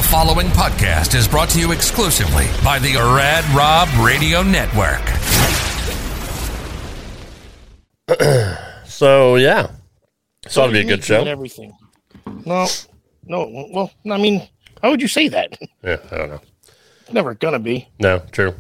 following podcast is brought to you exclusively by the Rad Rob Radio Network. So, yeah. It's ought to be a good show. Everything. No. Well, I mean, how would you say that? Yeah, I don't know. It's never gonna be. No, true.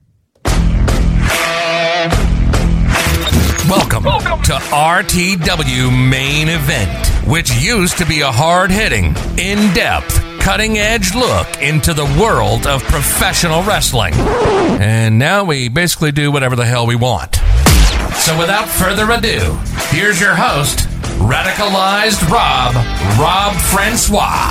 Welcome to RTW Main Event, which used to be a hard-hitting, in-depth, cutting-edge look into the world of professional wrestling. And now we basically do whatever the hell we want. So without further ado, here's your host, Radicalized Rob Francois.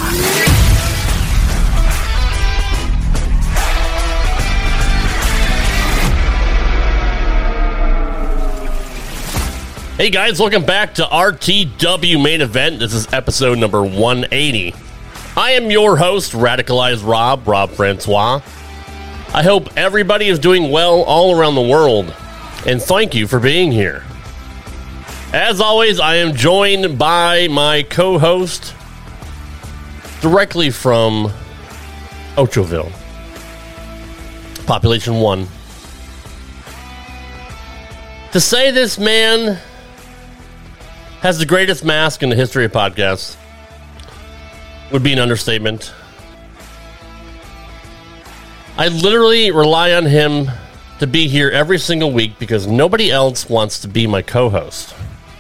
Hey guys, welcome back to RTW Main Event. This is episode number 180. I am your host, Radicalized Rob Francois. I hope everybody is doing well all around the world, and thank you for being here. As always, I am joined by my co-host, directly from Ocheville, Population 1. To say this man has the greatest mask in the history of podcasts would be an understatement. I literally rely on him to be here every single week because nobody else wants to be my co-host.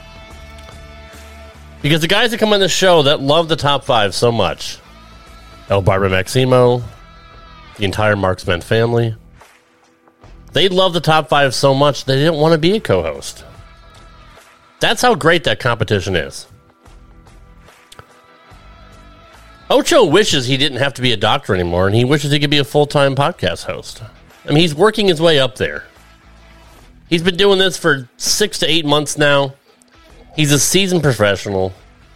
Because the guys that come on the show that love the top five so much, El Barber Maximo, the entire Marksman family, they love the top five so much they didn't want to be a co-host. That's how great that competition is. Ocho wishes he didn't have to be a doctor anymore, and he wishes he could be a full-time podcast host. I mean, he's working his way up there. He's been doing this for 6 to 8 months now. He's a seasoned professional.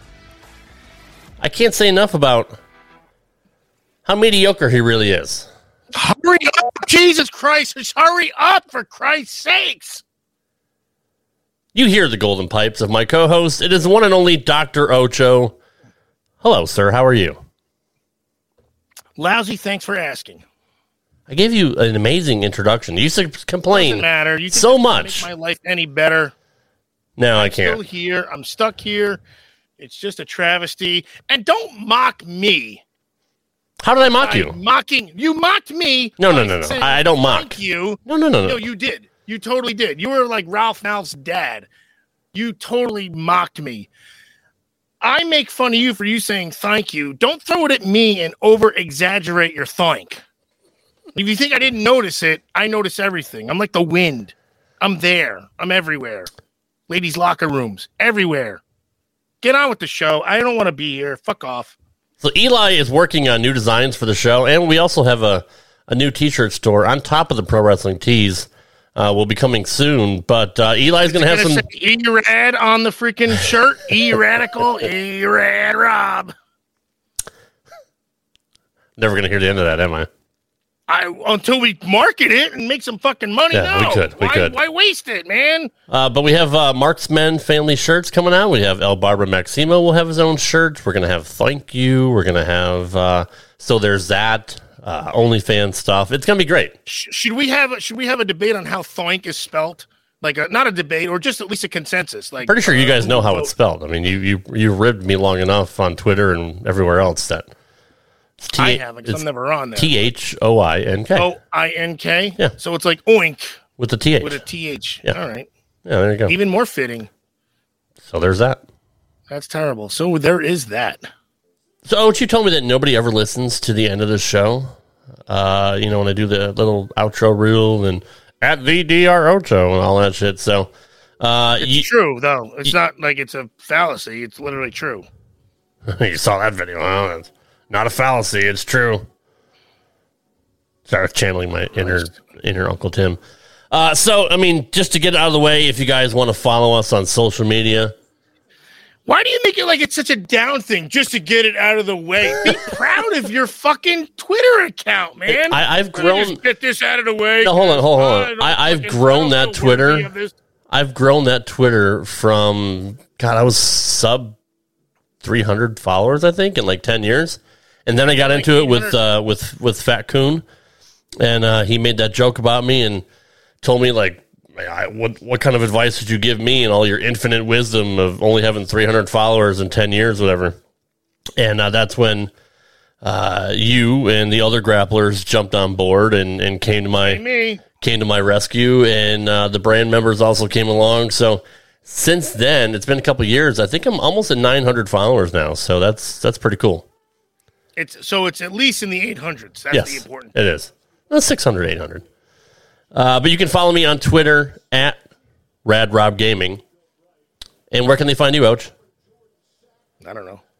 I can't say enough about how mediocre he really is. Hurry up, Jesus Christ! Just hurry up, for Christ's sakes! You hear the golden pipes of my co-host. It is one and only Dr. Ocho. Hello, sir. How are you? Lousy, thanks for asking. I gave you an amazing introduction. You used to complain Doesn't matter. You so much. Make my life any better. No, I I'm can't. still here. I'm stuck here. It's just a travesty. And don't mock me. How did I mock you? You mocked me. No. I don't mock. Thank you. No. No, you did. You totally did. You were like Ralph Malph's dad. You totally mocked me. I make fun of you for you saying thank you. Don't throw it at me and over-exaggerate your thank. If you think I didn't notice it, I notice everything. I'm like the wind. I'm there. I'm everywhere. Ladies' locker rooms. Everywhere. Get on with the show. I don't want to be here. Fuck off. So Eli is working on new designs for the show, and we also have a new t-shirt store on top of the Pro Wrestling Tees. Will be coming soon, but Eli's going to have some... E-Rad on the freaking shirt. E-Radical. E-Rad Rob. Never going to hear the end of that, am I? Until we market it and make some fucking money. Yeah, no. we could. Why waste it, man? But we have Marksmen family shirts coming out. We have El Barber Maximo will have his own shirt. We're going to have Thank You. We're going to have... so there's that. OnlyFans stuff. It's gonna be great. Should we have a debate on how Thoink is spelt? Like not a debate, or just at least a consensus. Like pretty sure you guys know how it's spelled. I mean, you ribbed me long enough on Twitter and everywhere else that I haven't. Because I'm never on there. THOINK. OINK. Yeah. So it's like oink with the TH. With a TH. Yeah. All right. Yeah. There you go. Even more fitting. So there's that. That's terrible. So there is that. So Ochi told me that nobody ever listens to the end of the show. When I do the little outro rule and at the DR Ocho and all that shit. So it's true though. It's not like it's a fallacy. It's literally true. You saw that video. Well, it's not a fallacy. It's true. Sorry, I was channeling my inner Uncle Tim. So I mean, just to get it out of the way, if you guys want to follow us on social media. Why do you make it like it's such a down thing just to get it out of the way? Be proud of your fucking Twitter account, man. I've grown. Just get this out of the way. No, hold on. I've grown that Twitter. I've grown that Twitter from, God, I was sub 300 followers, I think, in like 10 years. And then I got into it with Fat Coon, and he made that joke about me and told me, like, what kind of advice would you give me and all your infinite wisdom of only having 300 followers in 10 years, whatever. And that's when you and the other grapplers jumped on board and came to my rescue, and the brand members also came along. So since then, it's been a couple years. I think I'm almost at 900 followers now, so that's pretty cool. It's at least in the 800s. That's the important thing. It is. 600, 800. But you can follow me on Twitter at RadRobGaming. And where can they find you, Ouch? I don't know.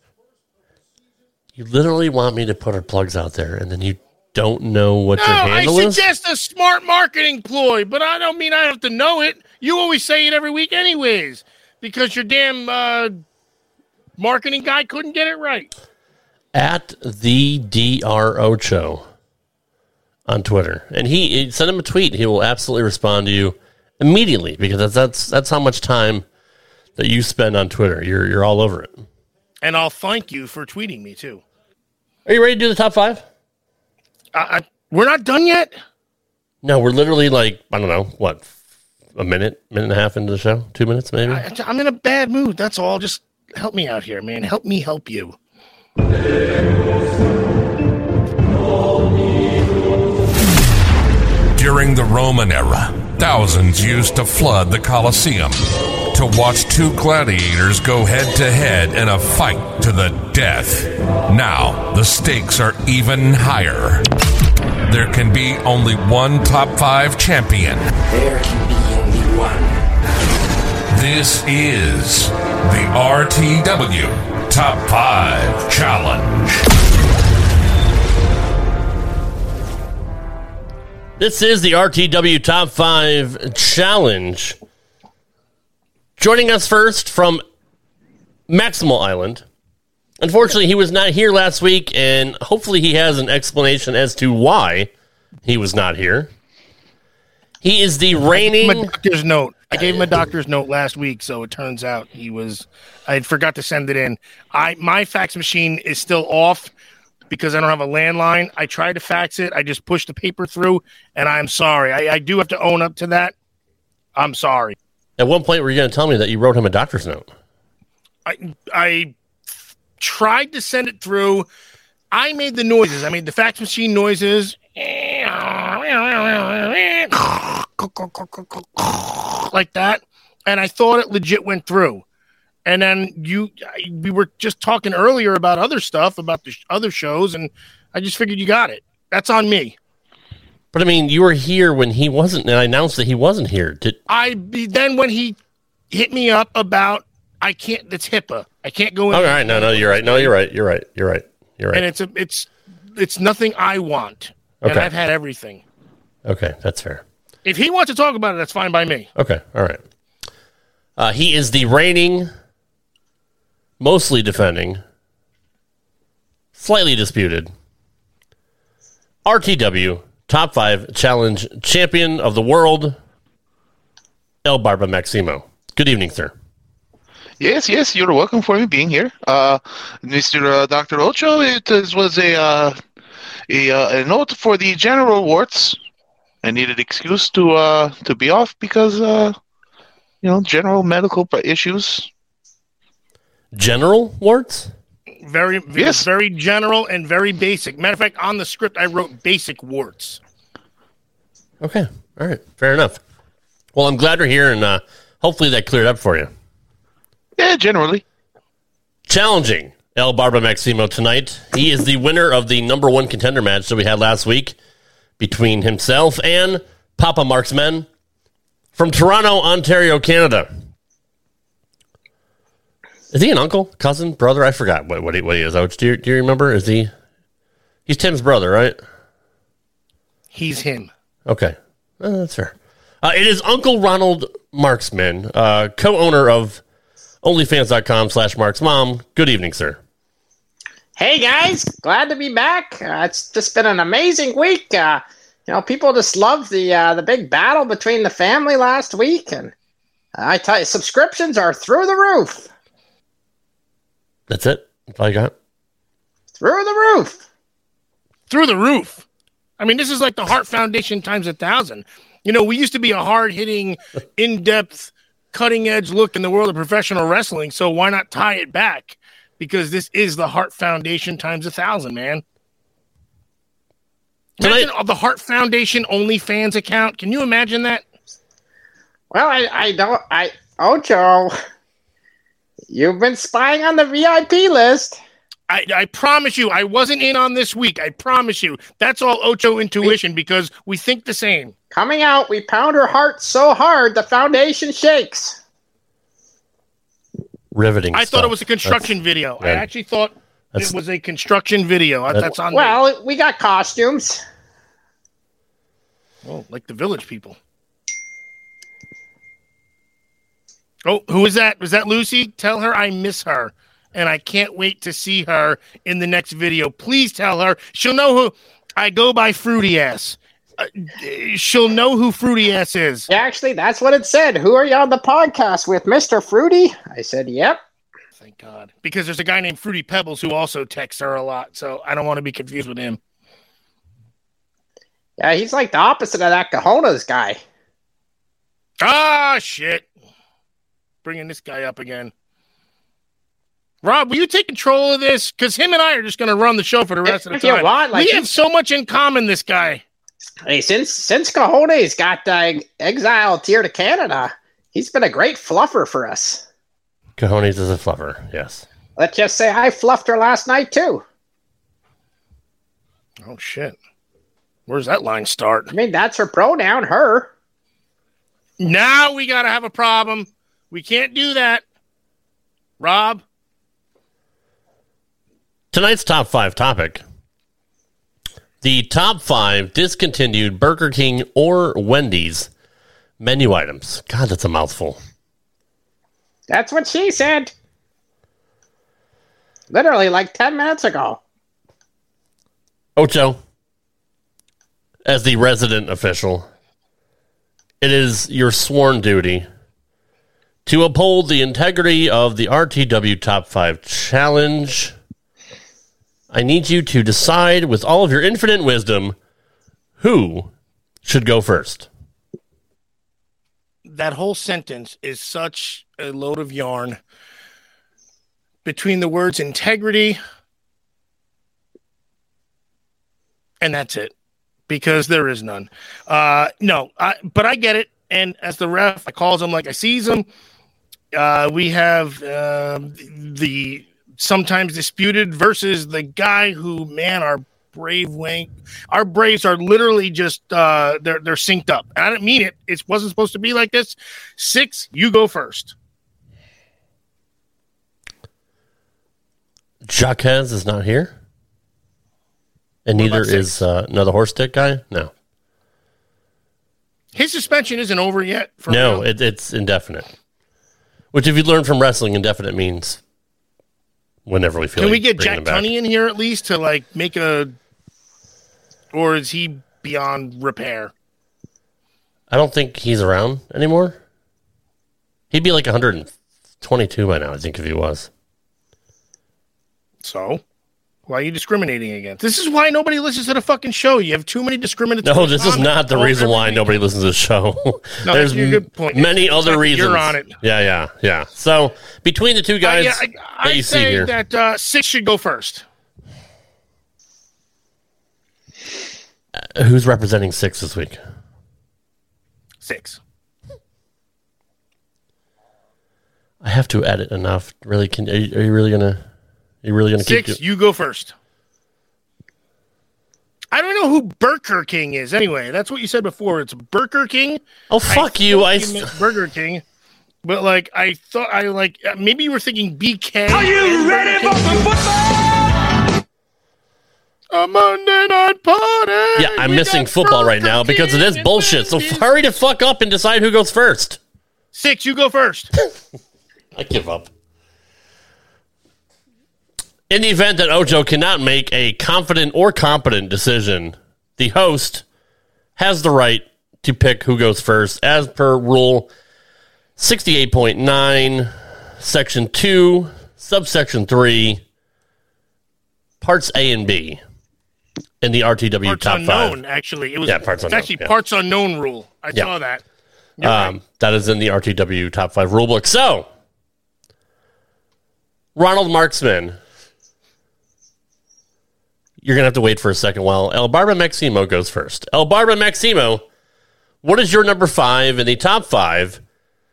You literally want me to put our plugs out there, and then you don't know what your handle is? I suggest a smart marketing ploy, but I don't mean I have to know it. You always say it every week anyways, because your damn marketing guy couldn't get it right. At the DR Ocho on Twitter. And he send him a tweet. He will absolutely respond to you immediately, because that's how much time that you spend on Twitter. You're all over it. And I'll thank you for tweeting me too. Are you ready to do the top 5? We're not done yet? No, we're literally like, I don't know, what, a minute and a half into the show? 2 minutes maybe? I'm in a bad mood. That's all. Just help me out here, man. Help me help you. During the Roman era, thousands used to flood the Colosseum to watch two gladiators go head-to-head in a fight to the death. Now, the stakes are even higher. There can be only one top 5 champion. There can be only one. This is the RTW Top 5 Challenge. This is the RTW Top 5 Challenge. Joining us first from Maximal Island. Unfortunately, he was not here last week, and hopefully he has an explanation as to why he was not here. He is the reigning... I gave him a doctor's note last week, so it turns out I forgot to send it in. My fax machine is still off because I don't have a landline. I tried to fax it. I just pushed the paper through, and I'm sorry. I do have to own up to that. I'm sorry. At one point, were you going to tell me that you wrote him a doctor's note? I tried to send it through. I made the noises. I made the fax machine noises. Like that. And I thought it legit went through. And then we were just talking earlier about other stuff, about the other shows, and I just figured you got it. That's on me. But I mean, you were here when he wasn't, and I announced that he wasn't here. Then when he hit me up about, it's HIPAA. I can't go in. All right, no, you're right. No, you're right. And it's nothing I want. Okay. And I've had everything. Okay, that's fair. If he wants to talk about it, that's fine by me. Okay, all right. He is the reigning, mostly defending, slightly disputed, RTW Top 5 Challenge Champion of the World, El Barba Maximo. Good evening, sir. Yes, you're welcome for me being here. Mr. Dr. Ocho, it was a note for the general warts. I needed an excuse to be off because, general medical issues. General warts? Very general and very basic. Matter of fact, on the script, I wrote basic warts. Okay. All right. Fair enough. Well, I'm glad you're here, and hopefully that cleared up for you. Yeah, generally. Challenging El Barba Maximo tonight. He is the winner of the number 1 contender match that we had last week between himself and Papa Marksman from Toronto, Ontario, Canada. Is he an uncle, cousin, brother? I forgot what he is. Do you remember? He's Tim's brother, right? He's him. Okay. That's fair. It is Uncle Ronald Marksman, co-owner of OnlyFans.com/MarksMom. Good evening, sir. Hey, guys. Glad to be back. It's just been an amazing week. People just love the big battle between the family last week. And I tell you, subscriptions are through the roof. That's it? That's all you got? Through the roof. Through the roof. I mean, this is like the Hart Foundation times 1,000. You know, we used to be a hard-hitting, in-depth, cutting-edge look in the world of professional wrestling, so why not tie it back? Because this is the Hart Foundation times 1,000, man. Imagine the Hart Foundation OnlyFans account. Can you imagine that? Well, Ocho, you've been spying on the VIP list. I promise you, I wasn't in on this week. I promise you. That's all Ocho intuition because we think the same. Coming out, we pound her heart so hard the foundation shakes. Riveting. I thought it was a construction video. I actually thought it was a construction video. That's on. Well, we got costumes. Oh, like the Village people. Oh, who is that? Was that Lucy? Tell her I miss her. And I can't wait to see her in the next video. Please tell her. She'll know who I go by Fruity Ass. She'll know who Fruity Ass is. Yeah, actually, that's what it said. Who are you on the podcast with, Mr. Fruity? I said, yep. Thank God. Because there's a guy named Fruity Pebbles who also texts her a lot. So I don't want to be confused with him. Yeah, he's like the opposite of that Cajonas guy. Ah, shit. Bringing this guy up again. Rob, will you take control of this? Because him and I are just going to run the show for the rest of the time. You want, we have so much in common, this guy. Hey, since Cajones got exiled here to Canada, he's been a great fluffer for us. Cajones is a fluffer, yes. Let's just say I fluffed her last night, too. Oh, shit. Where's that line start? I mean, that's her pronoun, her. Now we got to have a problem. We can't do that. Rob? Tonight's top 5 topic. The top 5 discontinued Burger King or Wendy's menu items. God, that's a mouthful. That's what she said. Literally like 10 minutes ago. Ocho, as the resident official, it is your sworn duty to uphold the integrity of the RTW Top 5 Challenge. I need you to decide with all of your infinite wisdom who should go first. That whole sentence is such a load of yarn. Between the words integrity and that's it. Because there is none. But I get it. And as the ref, I calls him like I sees him. We have the sometimes disputed versus the guy who, man, our Braves are literally just they're synced up. And I didn't mean it. It wasn't supposed to be like this. 6, you go first. Jaquez is not here. And neither is another horse stick guy? No. His suspension isn't over yet. No, it's indefinite. Which, if you learn from wrestling, indefinite means whenever we feel. Can we get Jack Tunney in here at least to like make a, or is he beyond repair? I don't think he's around anymore. He'd be like 122 by now, I think, if he was. So, why are you discriminating against? This is why nobody listens to the fucking show. You have too many discriminatory. No, this is not the reason why nobody listens to the show. No, there's a good point. Many other reasons. You're on it. Yeah. So, between the two guys that you see here. I say that 6 should go first. Who's representing 6 this week? 6. I have to edit enough. Really? Are you really gonna? You really gonna 6, keep? You go first. I don't know who Burger King is. Anyway, that's what you said before. It's Burger King. Oh, fuck you! I meant Burger King, but like I thought, maybe you were thinking BK. Are you ready for the football? A Monday night party. Yeah, I'm missing football right now because of this bullshit. So hurry to fuck up and decide who goes first. 6, you go first. I give up. In the event that Ocho cannot make a confident or competent decision, the host has the right to pick who goes first as per Rule 68.9, Section 2, Subsection 3, parts A and B in the RTW Parts top unknown, 5. actually. It was Parts unknown. actually yeah. parts unknown rule. I saw that. You're right. That is in the RTW top 5 rulebook. So, Ronald Marksman, you're going to have to wait for a second while El Barba Maximo goes first. El Barba Maximo, what is your number 5 in the top 5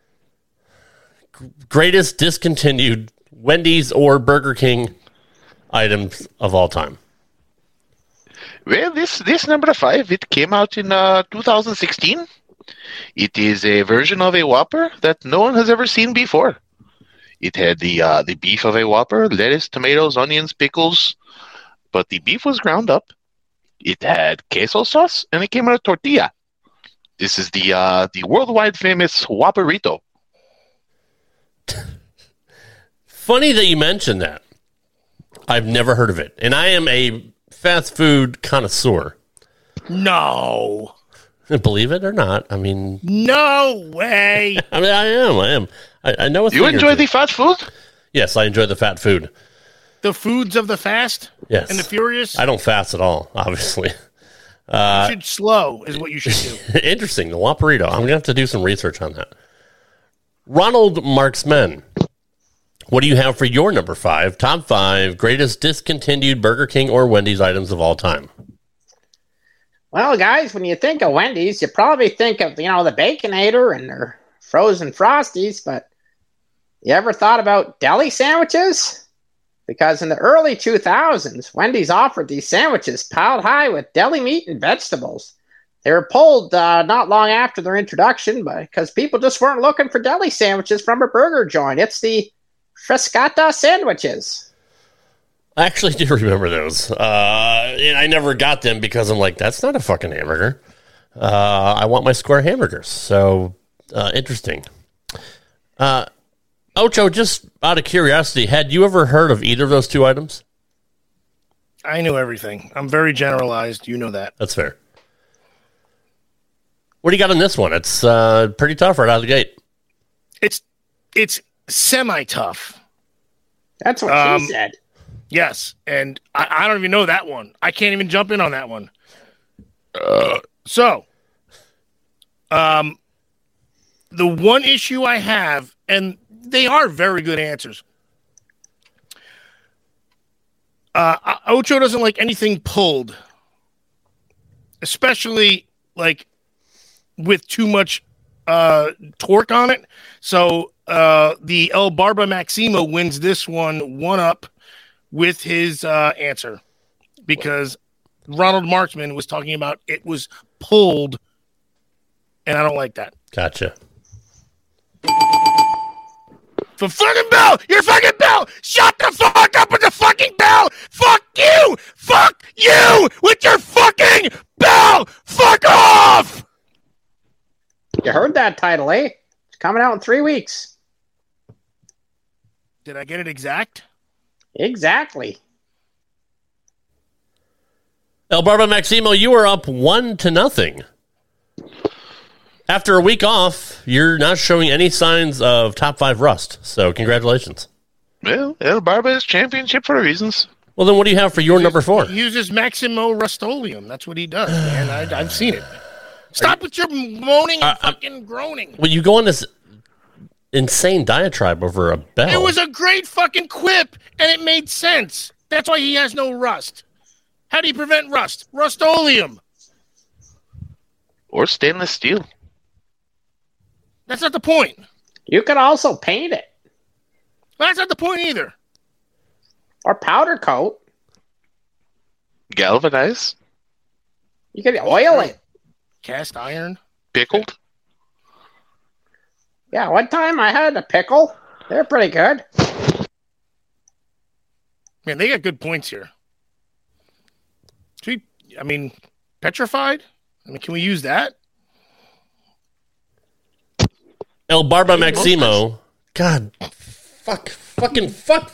greatest discontinued Wendy's or Burger King items of all time? Well, this number 5, it came out in 2016. It is a version of a Whopper that no one has ever seen before. It had the beef of a Whopper, lettuce, tomatoes, onions, pickles, but the beef was ground up. It had queso sauce, and it came in a tortilla. This is the worldwide famous Whopperito. Funny that you mentioned that. I've never heard of it, and I am a fast food connoisseur. No. Believe it or not, I mean... No way. I mean, I am. I know a thing You or enjoy two. the fat food? Yes, I enjoy the fat food. The foods of the fast? Yes. And the furious? I don't fast at all, obviously. You should slow is what you should do. Interesting, the Whopperito. I'm going to have to do some research on that. Ronald Marksman, what do you have for your number 5, top 5 greatest discontinued Burger King or Wendy's items of all time? Well, guys, when you think of Wendy's, you probably think of, the Baconator and their frozen Frosties, but you ever thought about deli sandwiches? Because in the early 2000s, Wendy's offered these sandwiches piled high with deli meat and vegetables. They were pulled not long after their introduction because people just weren't looking for deli sandwiches from a burger joint. It's the Frescata sandwiches. I actually do remember those. And I never got them because I'm like, that's not a fucking hamburger. I want my square hamburgers. So, interesting. Ocho, just out of curiosity, had you ever heard of either of those two items? I knew everything. I'm very generalized. You know that. That's fair. What do you got on this one? It's pretty tough right out of the gate. It's semi-tough. That's what she said. Yes, and I don't even know that one. I can't even jump in on that one. So, the one issue I have, and they are very good answers. Ocho doesn't like anything pulled, especially like with too much torque on it. So the El Barba Maximo wins this one up with his answer, because Ronald Marksman was talking about it was pulled, and I don't like that. Gotcha. The fucking bell! Your fucking bell! Shut the fuck up with the fucking bell! Fuck you! Fuck you! With your fucking bell! Fuck off! You heard that title, eh? It's coming out in 3 weeks. Did I get it exact? Exactly. El Barba Maximo, you are up 1-0. After a week off, you're not showing any signs of top 5 rust. So congratulations. Well, El Barba is championship for reasons. Well, then what do you have for your number 4? He uses Maximo Rust-Oleum. That's what he does, man. I've seen it. Stop with your moaning and fucking groaning. Well, you go on this insane diatribe over a bell. It was a great fucking quip, and it made sense. That's why he has no rust. How do you prevent rust? Rust-Oleum. Or stainless steel. That's not the point. You could also paint it. That's not the point either. Or powder coat. Galvanize. You could oil it. Cast iron. Pickled. Yeah, one time I had a pickle. They're pretty good. Man, they got good points here. Petrified? Can we use that? El Barba Maximo. God. Fuck. Fucking fuck.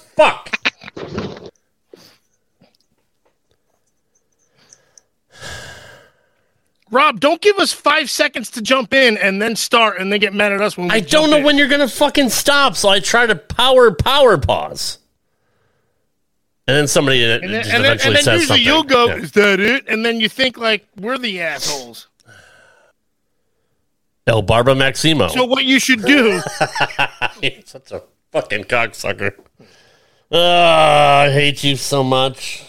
Rob, don't give us 5 seconds to jump in and then start and then get mad at us when we I don't know when you're going to fucking stop, so I try to power pause. And then somebody And just then eventually says usually something. you'll go, Yeah. "Is that it?" And then you think like we're the assholes. El Barba Maximo. So what you should do? You're such a fucking cocksucker. I hate you so much.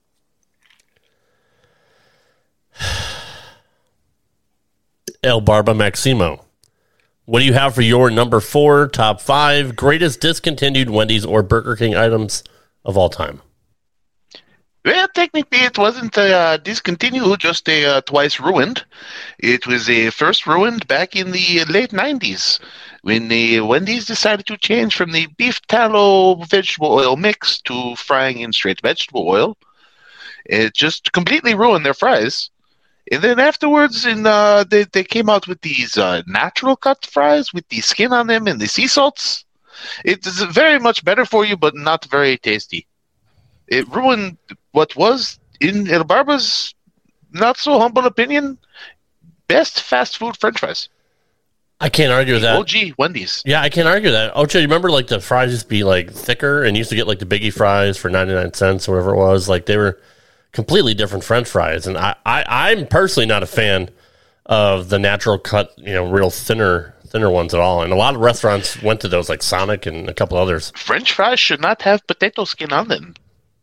El Barba Maximo. What do you have for your number 4 top 5 greatest discontinued Wendy's or Burger King items of all time? Well, technically, it wasn't discontinued, just twice ruined. It was first ruined back in the late 90s when Wendy's decided to change from the beef tallow vegetable oil mix to frying in straight vegetable oil. It just completely ruined their fries. And then afterwards, they came out with these natural cut fries with the skin on them and the sea salts. It's very much better for you, but not very tasty. It ruined what was, in El Barba's not so humble opinion, best fast food French fries. I can't argue with that. OG Wendy's. Yeah, I can't argue that. Ocho, you remember like the fries used to be like thicker and you used to get like the biggie fries for 99 cents or whatever it was. Like they were completely different French fries. And I'm personally not a fan of the natural cut, real thinner ones at all. And a lot of restaurants went to those like Sonic and a couple others. French fries should not have potato skin on them.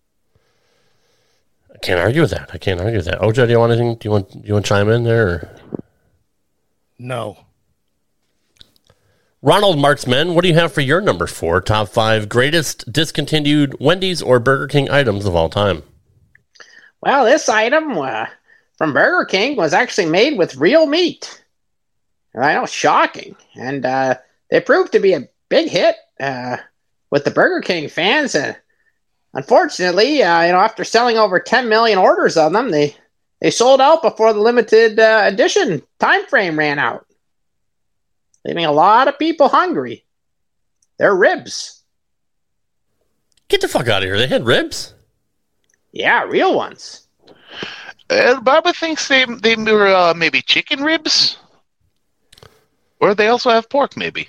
I can't argue with that. Ojo, do you want anything? Do you want to chime in there? Or? No. Ronald Marksman, what do you have for your number 4 top 5 greatest discontinued Wendy's or Burger King items of all time? Well, this item from Burger King was actually made with real meat. I know, shocking. And they proved to be a big hit with the Burger King fans. Unfortunately, after selling over 10 million orders of them, they sold out before the limited edition time frame ran out, leaving a lot of people hungry. They're ribs. Get the fuck out of here. They had ribs? Yeah, real ones. Barbara thinks they were maybe chicken ribs. Or they also have pork, maybe.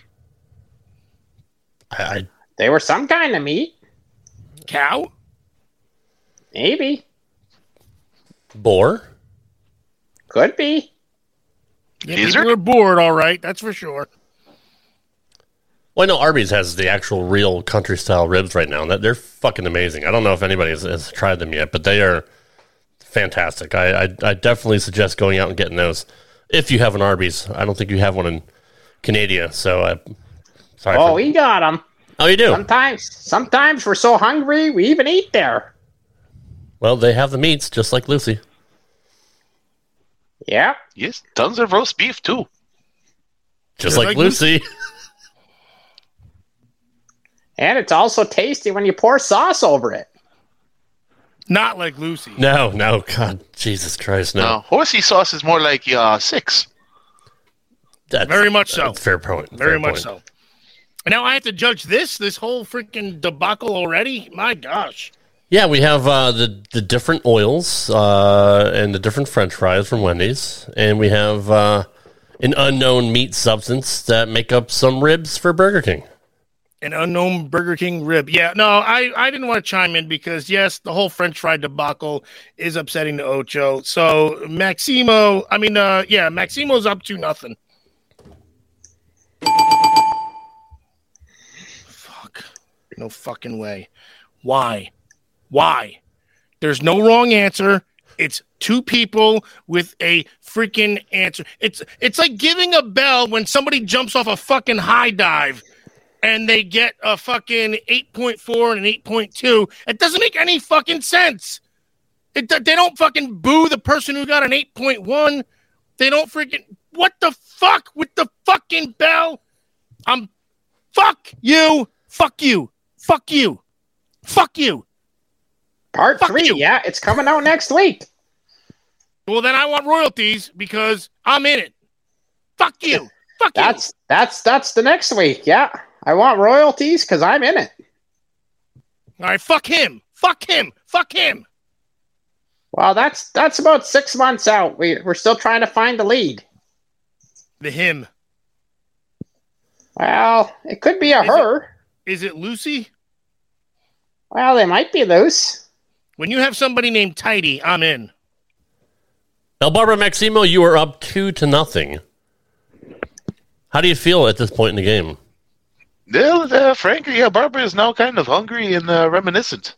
They were some kind of meat. Cow? Maybe. Boar? Could be. Yeah, Lizard? people are bored, all right. That's for sure. Well, I know Arby's has the actual real country style ribs right now. They're fucking amazing. I don't know if anybody has tried them yet, but they are fantastic. I definitely suggest going out and getting those if you have an Arby's. I don't think you have one in Canada, so sorry. We got them. Oh, you do? Sometimes we're so hungry we even eat there. Well, they have the meats, just like Lucy. Yeah. Yes, tons of roast beef, too. Just like Lucy. And it's also tasty when you pour sauce over it. Not like Lucy. No, God, Jesus Christ, no. No, horsey sauce is more like 6. Very much so. That's a fair point. Very much so. And now I have to judge this whole freaking debacle already? My gosh. Yeah, we have the different oils and the different French fries from Wendy's, and we have an unknown meat substance that make up some ribs for Burger King. An unknown Burger King rib. Yeah, no, I didn't want to chime in because, yes, the whole French fry debacle is upsetting to Ocho. So Maximo's up to nothing. Fuck. No fucking way. Why? There's no wrong answer. It's two people with a freaking answer. It's like giving a bell when somebody jumps off a fucking high dive and they get a fucking 8.4 and an 8.2. It doesn't make any fucking sense. They don't fucking boo the person who got an 8.1. They don't freaking... What the fuck with the fucking bell? Fuck you. Fuck you. Fuck you. Fuck you. Part Fuck 3, you. yeah, it's coming out next week. Well, then I want royalties because I'm in it. Fuck you. Fuck you. That's the next week, yeah. I want royalties because I'm in it. All right, fuck him. Fuck him. Fuck him. Well, that's about 6 months out. We're still trying to find the lead. The him. Well, it could be her. Is it Lucy? Well, they might be loose. When you have somebody named Tidy, I'm in. El Barba Maximo, you are up 2-0. How do you feel at this point in the game? Well, frankly, yeah, Barbara is now kind of hungry and reminiscent.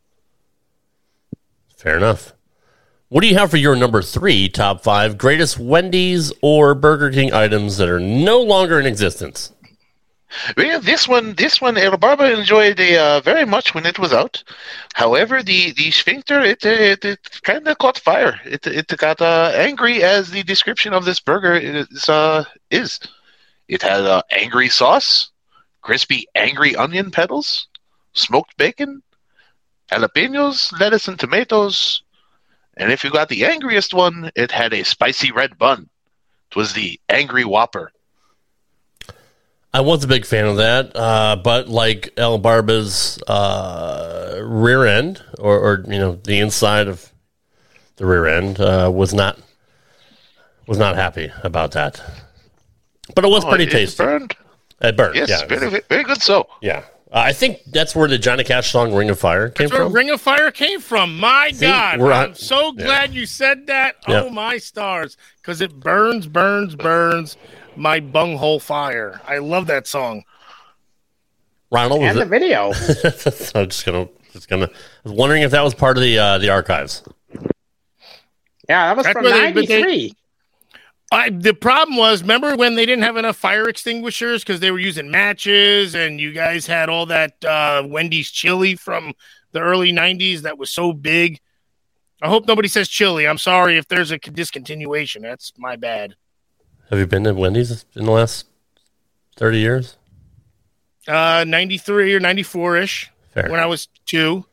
Fair enough. What do you have for your number 3 top 5 greatest Wendy's or Burger King items that are no longer in existence? Well, this one, El Barba enjoyed very much when it was out. However, the sphincter, it kind of caught fire. It got angry, as the description of this burger is. It had angry sauce, crispy angry onion petals, smoked bacon, jalapenos, lettuce, and tomatoes. And if you got the angriest one, it had a spicy red bun. It was the Angry Whopper. I was a big fan of that, but like El Barba's rear end, or the inside of the rear end, was not happy about that. But it was pretty tasty. It burned. It burned. Yes, yeah, very, very good. So, yeah. I think that's where the Johnny Cash song "Ring of Fire" came That's where from. Ring of Fire came from. My God. I'm so glad you said that. Yeah. Oh, my stars. Because it burns my bunghole fire. I love that song. Ronald, was And the it? video. I'm just gonna. I was wondering if that was part of the archives. Yeah, that was That's from where they- 93. The problem was, remember when they didn't have enough fire extinguishers because they were using matches, and you guys had all that Wendy's chili from the early 90s that was so big? I hope nobody says chili. I'm sorry if there's a discontinuation. That's my bad. Have you been to Wendy's in the last 30 years? 93 or 94-ish Fair. when I was 2.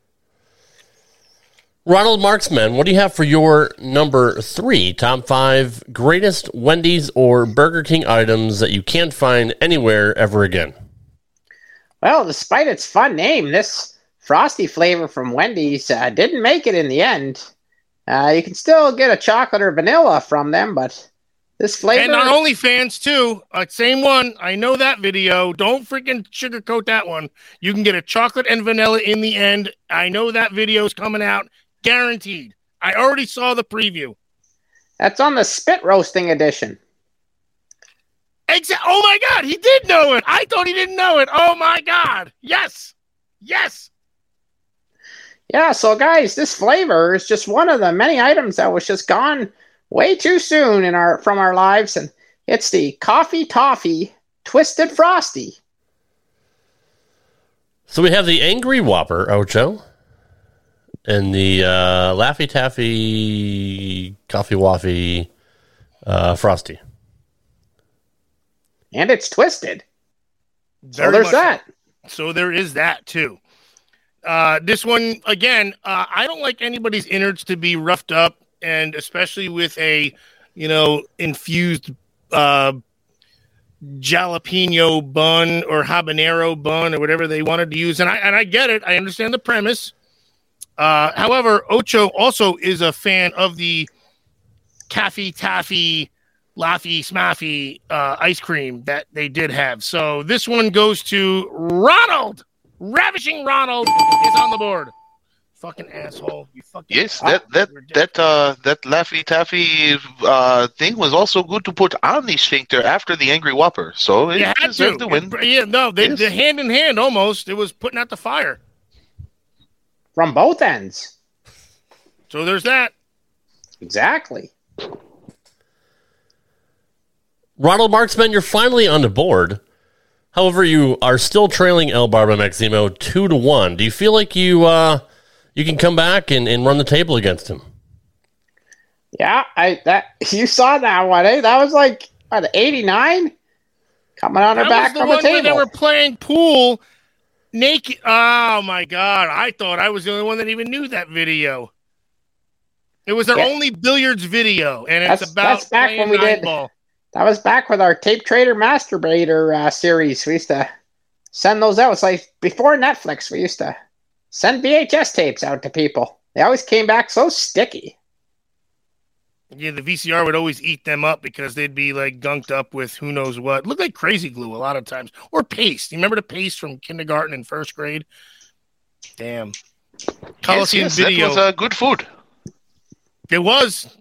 Ronald Marksman, what do you have for your number 3 top 5 greatest Wendy's or Burger King items that you can't find anywhere ever again? Well, despite its fun name, this frosty flavor from Wendy's didn't make it in the end. You can still get a chocolate or vanilla from them, but this flavor... And on OnlyFans, too. Same one. I know that video. Don't freaking sugarcoat that one. You can get a chocolate and vanilla in the end. I know that video is coming out. Guaranteed. I already saw the preview. That's on the spit roasting edition. Oh, my God. He did know it. I thought he didn't know it. Oh, my God. Yes. Yes. Yeah, so guys, this flavor is just one of the many items that was just gone way too soon from our lives, and it's the Coffee Toffee Twisted Frosty. So we have the Angry Whopper, Ocho, and the Laffy Taffy Coffee Waffy Frosty. And it's twisted. So Very there's much that. So there is that, too. This one, again, I don't like anybody's innards to be roughed up, and especially with a, infused jalapeno bun or habanero bun or whatever they wanted to use. And I get it. I understand the premise. However, Ocho also is a fan of the Caffey Taffy Laffy Smaffy ice cream that they did have. So this one goes to Ronald. Ravishing Ronald is on the board. Fucking asshole. You fucking yes, that Laffy Taffy thing was also good to put on the sphincter after the Angry Whopper. So it deserved the win. They're hand in hand almost. It was putting out the fire. From both ends. So there's that. Exactly. Ronald Marksman, you're finally on the board. However, you are still trailing El Barba Maximo 2-1. Do you feel like you can come back and run the table against him? Yeah, you saw that one, eh? That was like 89 coming on her back from the table. They were playing pool naked. Oh my God! I thought I was the only one that even knew that video. It was their only billiards video, and it's that's back when we did. Ball. That was back with our Tape Trader Masturbator series. We used to send those out. It's like before Netflix, we used to send VHS tapes out to people. They always came back so sticky. Yeah, the VCR would always eat them up because they'd be like gunked up with who knows what. Looked like crazy glue a lot of times. Or paste. You remember the paste from kindergarten and first grade? Damn. Yes, Coliseum yes, Video. that was good food. It was.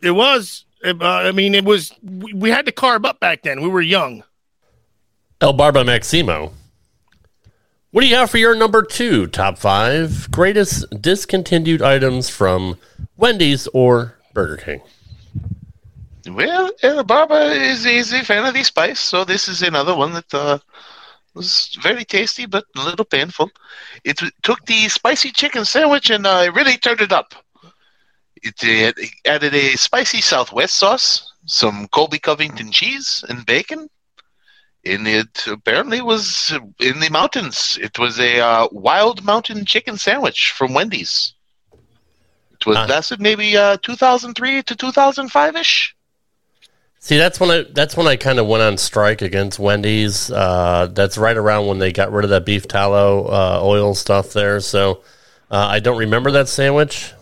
I mean, it was. We had to carb up back then. We were young. El Barba Maximo. What do you have for your number 2 top 5 greatest discontinued items from Wendy's or Burger King? Well, El Barba is a fan of the spice, so this is another one that was very tasty but a little painful. It took the spicy chicken sandwich and really turned it up. It added a spicy Southwest sauce, some Colby Covington cheese, and bacon. And it apparently was in the mountains. It was a wild mountain chicken sandwich from Wendy's. It was lasted maybe 2003 to 2005-ish. See, that's when I kind of went on strike against Wendy's. That's right around when they got rid of that beef tallow oil stuff there. So I don't remember that sandwich,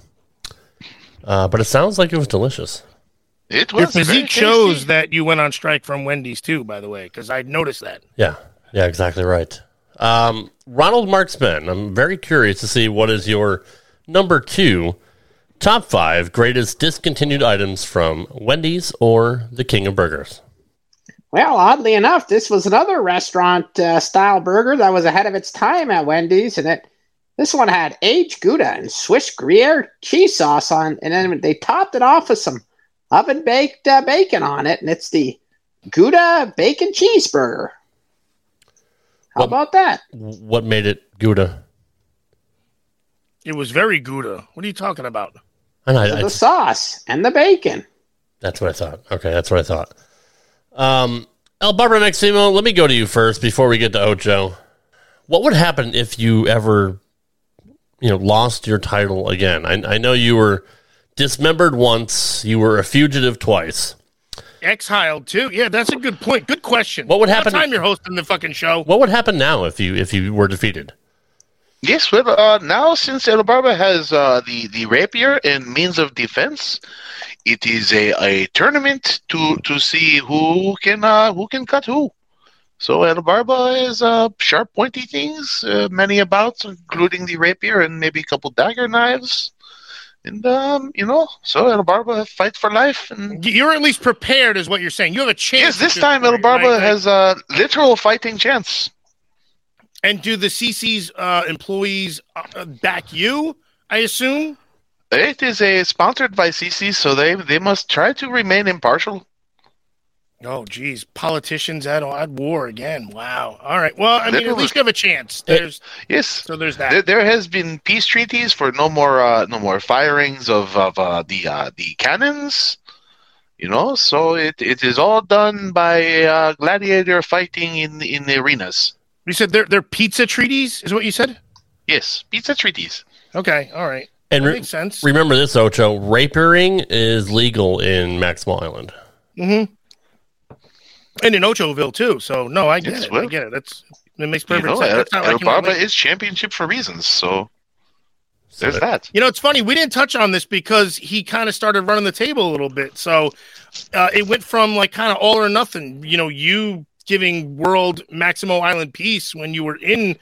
but it sounds like it was delicious. It was Your very physique tasty. shows that you went on strike from Wendy's too, by the way, because I noticed that. Yeah, exactly right. Ronald Marksman, I'm very curious to see what is your number 2 top 5 greatest discontinued items from Wendy's or the King of Burgers. Well, oddly enough, this was another restaurant-style burger that was ahead of its time at Wendy's, and this one had aged Gouda and Swiss Gruyere cheese sauce on, and then they topped it off with some oven-baked bacon on it, and it's the Gouda Bacon Cheeseburger. How about that? What made it Gouda? It was very Gouda. What are you talking about? The sauce and the bacon. That's what I thought. Okay, that's what I thought. El Barba Maximo, let me go to you first before we get to Ocho. What would happen if you ever, lost your title again? I know you were dismembered once. You were a fugitive twice. Exiled too. Yeah, that's a good point. Good question. What would happen? What time you're hosting the fucking show? What would happen now if you were defeated? Yes, well, now since El Barba has the rapier and means of defense, it is a tournament to see who can cut who. So El Barba is sharp, pointy things, many abouts, including the rapier and maybe a couple dagger knives. And, so El Barba fights for life. And You're at least prepared, is what you're saying. You have a chance. yes, this time El Barba has a literal fighting chance. And do the CC's employees back you, I assume? It is sponsored by CC, so they must try to remain impartial. Oh, geez. Politicians at war again. Wow. All right. Well, I mean, at least you have a chance. Yes. So there's that. There has been peace treaties for no more firings of the cannons. So it is all done by gladiator fighting in the arenas. You said they're pizza treaties, is what you said? Yes, pizza treaties. Okay. All right. And that makes sense. Remember this, Ocho. Rapiering is legal in Maximo Island. Mm-hmm. And in Ochoville, too. So, no, I get it. Well, I get it. It makes perfect sense. That's not El like Barba is championship for reasons, so there's that. It's funny. We didn't touch on this because he kind of started running the table a little bit. So it went from like kind of all or nothing. You giving World Maximo Island peace when you were in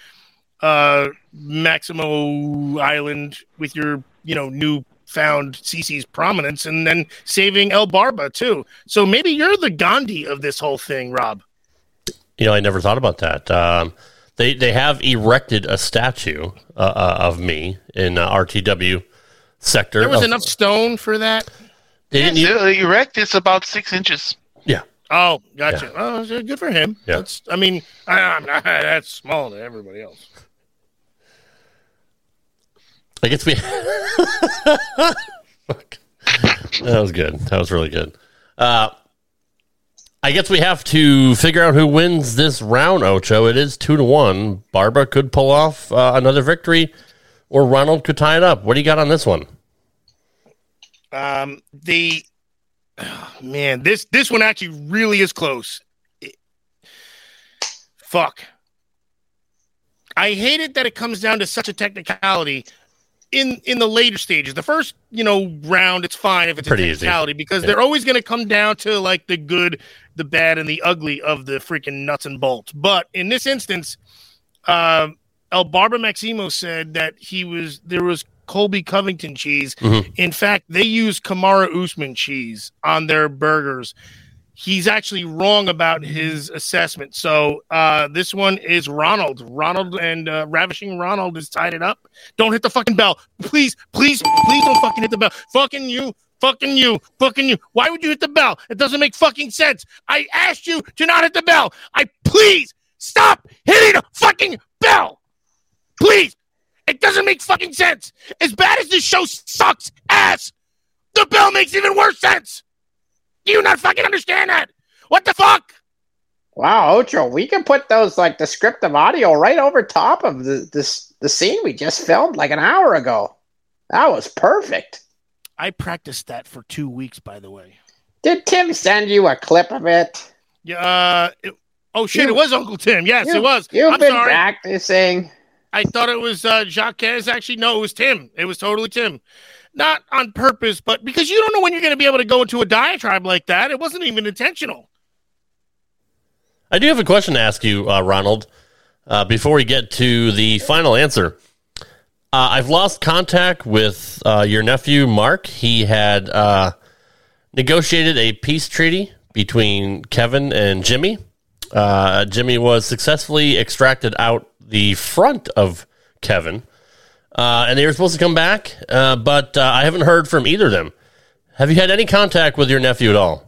Maximo Island with your, new found CC's prominence, and then saving El Barba too. So maybe you're the Gandhi of this whole thing, Rob. I never thought about that. They have erected a statue of me in RTW sector. There was enough stone for that. They didn't erect. It's about 6 inches. Yeah. Oh, gotcha. Yeah. Oh, good for him. Yeah. That's small to everybody else. I guess we. Fuck. That was good. That was really good. I guess we have to figure out who wins this round, Ocho. It is 2-1. Barba could pull off another victory, or Ronald could tie it up. What do you got on this one? This one actually really is close. Fuck. I hate it that it comes down to such a technicality in the later stages. The first, round, it's fine if it's pretty a technicality easy. Because they're always going to come down to like the good, the bad, and the ugly of the freaking nuts and bolts. But in this instance, El Barba Maximo said that there was Colby Covington cheese. Mhm. In fact, they use Kamara Usman cheese on their burgers. He's actually wrong about his assessment. So this one is Ronald. Ronald and Ravishing Ronald has tied it up. Don't hit the fucking bell. Please don't fucking hit the bell. Fucking you. Why would you hit the bell? It doesn't make fucking sense. I asked you to not hit the bell. Please stop hitting the fucking bell. Please. It doesn't make fucking sense. As bad as this show sucks ass, the bell makes even worse sense. Do you not fucking understand that? What the fuck? Wow, Ocho, we can put those like descriptive audio right over top of the scene we just filmed like an hour ago. That was perfect. I practiced that for 2 weeks, by the way. Did Tim send you a clip of it? Yeah. It was Uncle Tim. Yes, it was. You've been practicing. I thought it was Jacques. Actually, no, it was Tim. It was totally Tim. Not on purpose, but because you don't know when you're going to be able to go into a diatribe like that. It wasn't even intentional. I do have a question to ask you, Ronald, before we get to the final answer. I've lost contact with your nephew, Mark. He had negotiated a peace treaty between Kevin and Jimmy. Jimmy was successfully extracted out the front of Kevin, and they were supposed to come back, but I haven't heard from either of them. Have you had any contact with your nephew at all?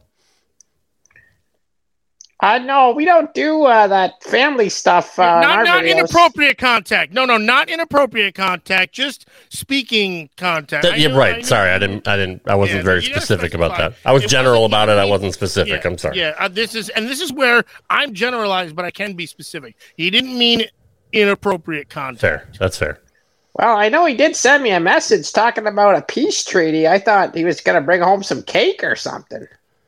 No, we don't do that family stuff. Not inappropriate contact. No, not inappropriate contact. Just speaking contact. Right. Sorry, I wasn't very specific about that. I was general about it. I wasn't specific. I'm sorry. Yeah, this is where I'm generalized, but I can be specific. He didn't mean inappropriate contact. Fair. That's fair. Well, I know he did send me a message talking about a peace treaty. I thought he was going to bring home some cake or something.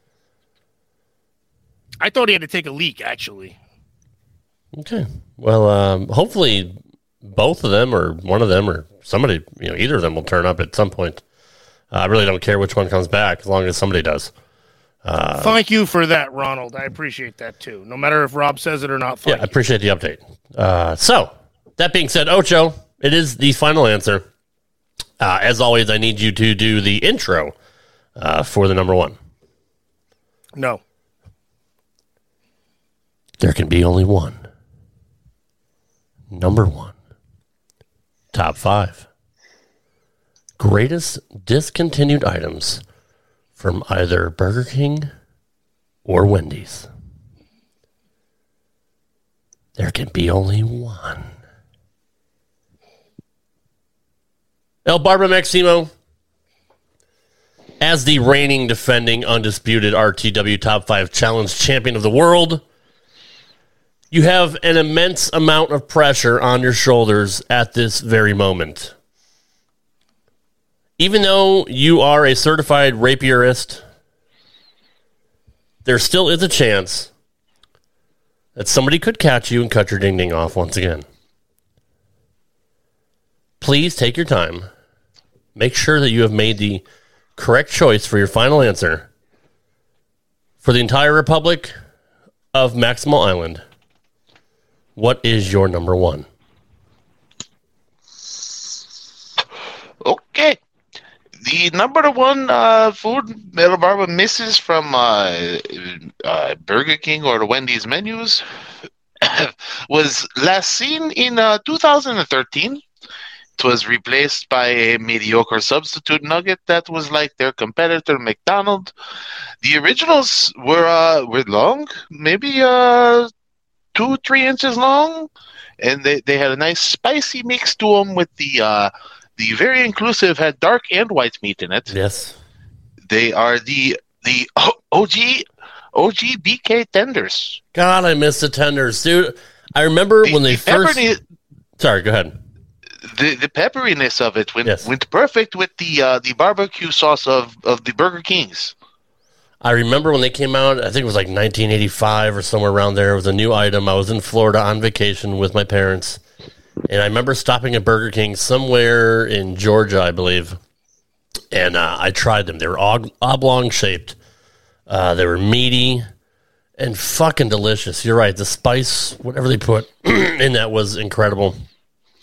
I thought he had to take a leak, actually. Okay. Well, hopefully both of them or one of them or somebody, either of them will turn up at some point. I really don't care which one comes back as long as somebody does. Thank you for that, Ronald. I appreciate that, too. No matter if Rob says it or not. I appreciate the update. So, that being said, Ocho, it is the final answer. As always, I need you to do the intro for the number one. No. There can be only one. Number one. Top 5. Greatest discontinued items from either Burger King or Wendy's. There can be only one. El Barba Maximo, as the reigning, defending, undisputed RTW Top 5 Challenge Champion of the world, you have an immense amount of pressure on your shoulders at this very moment. Even though you are a certified rapierist, there still is a chance that somebody could catch you and cut your ding-ding off once again. Please take your time. Make sure that you have made the correct choice for your final answer. For the entire Republic of Maximal Island, what is your number one? Okay. The number one food El Barba misses from Burger King or the Wendy's menus was last seen in 2013. It was replaced by a mediocre substitute nugget that was like their competitor McDonald's. The originals were long, maybe 2-3 inches long, and they had a nice spicy mix to them with the very inclusive, had dark and white meat in it. Yes. They are the OG BK tenders. God, I miss the tenders, dude. I remember when they first... Sorry, go ahead. The pepperiness of it went perfect with the barbecue sauce of the Burger Kings. I remember when they came out, I think it was like 1985 or somewhere around there. It was a new item. I was in Florida on vacation with my parents, and I remember stopping at Burger King somewhere in Georgia, I believe, and I tried them. They were oblong-shaped. They were meaty and fucking delicious. You're right. The spice, whatever they put in that was incredible.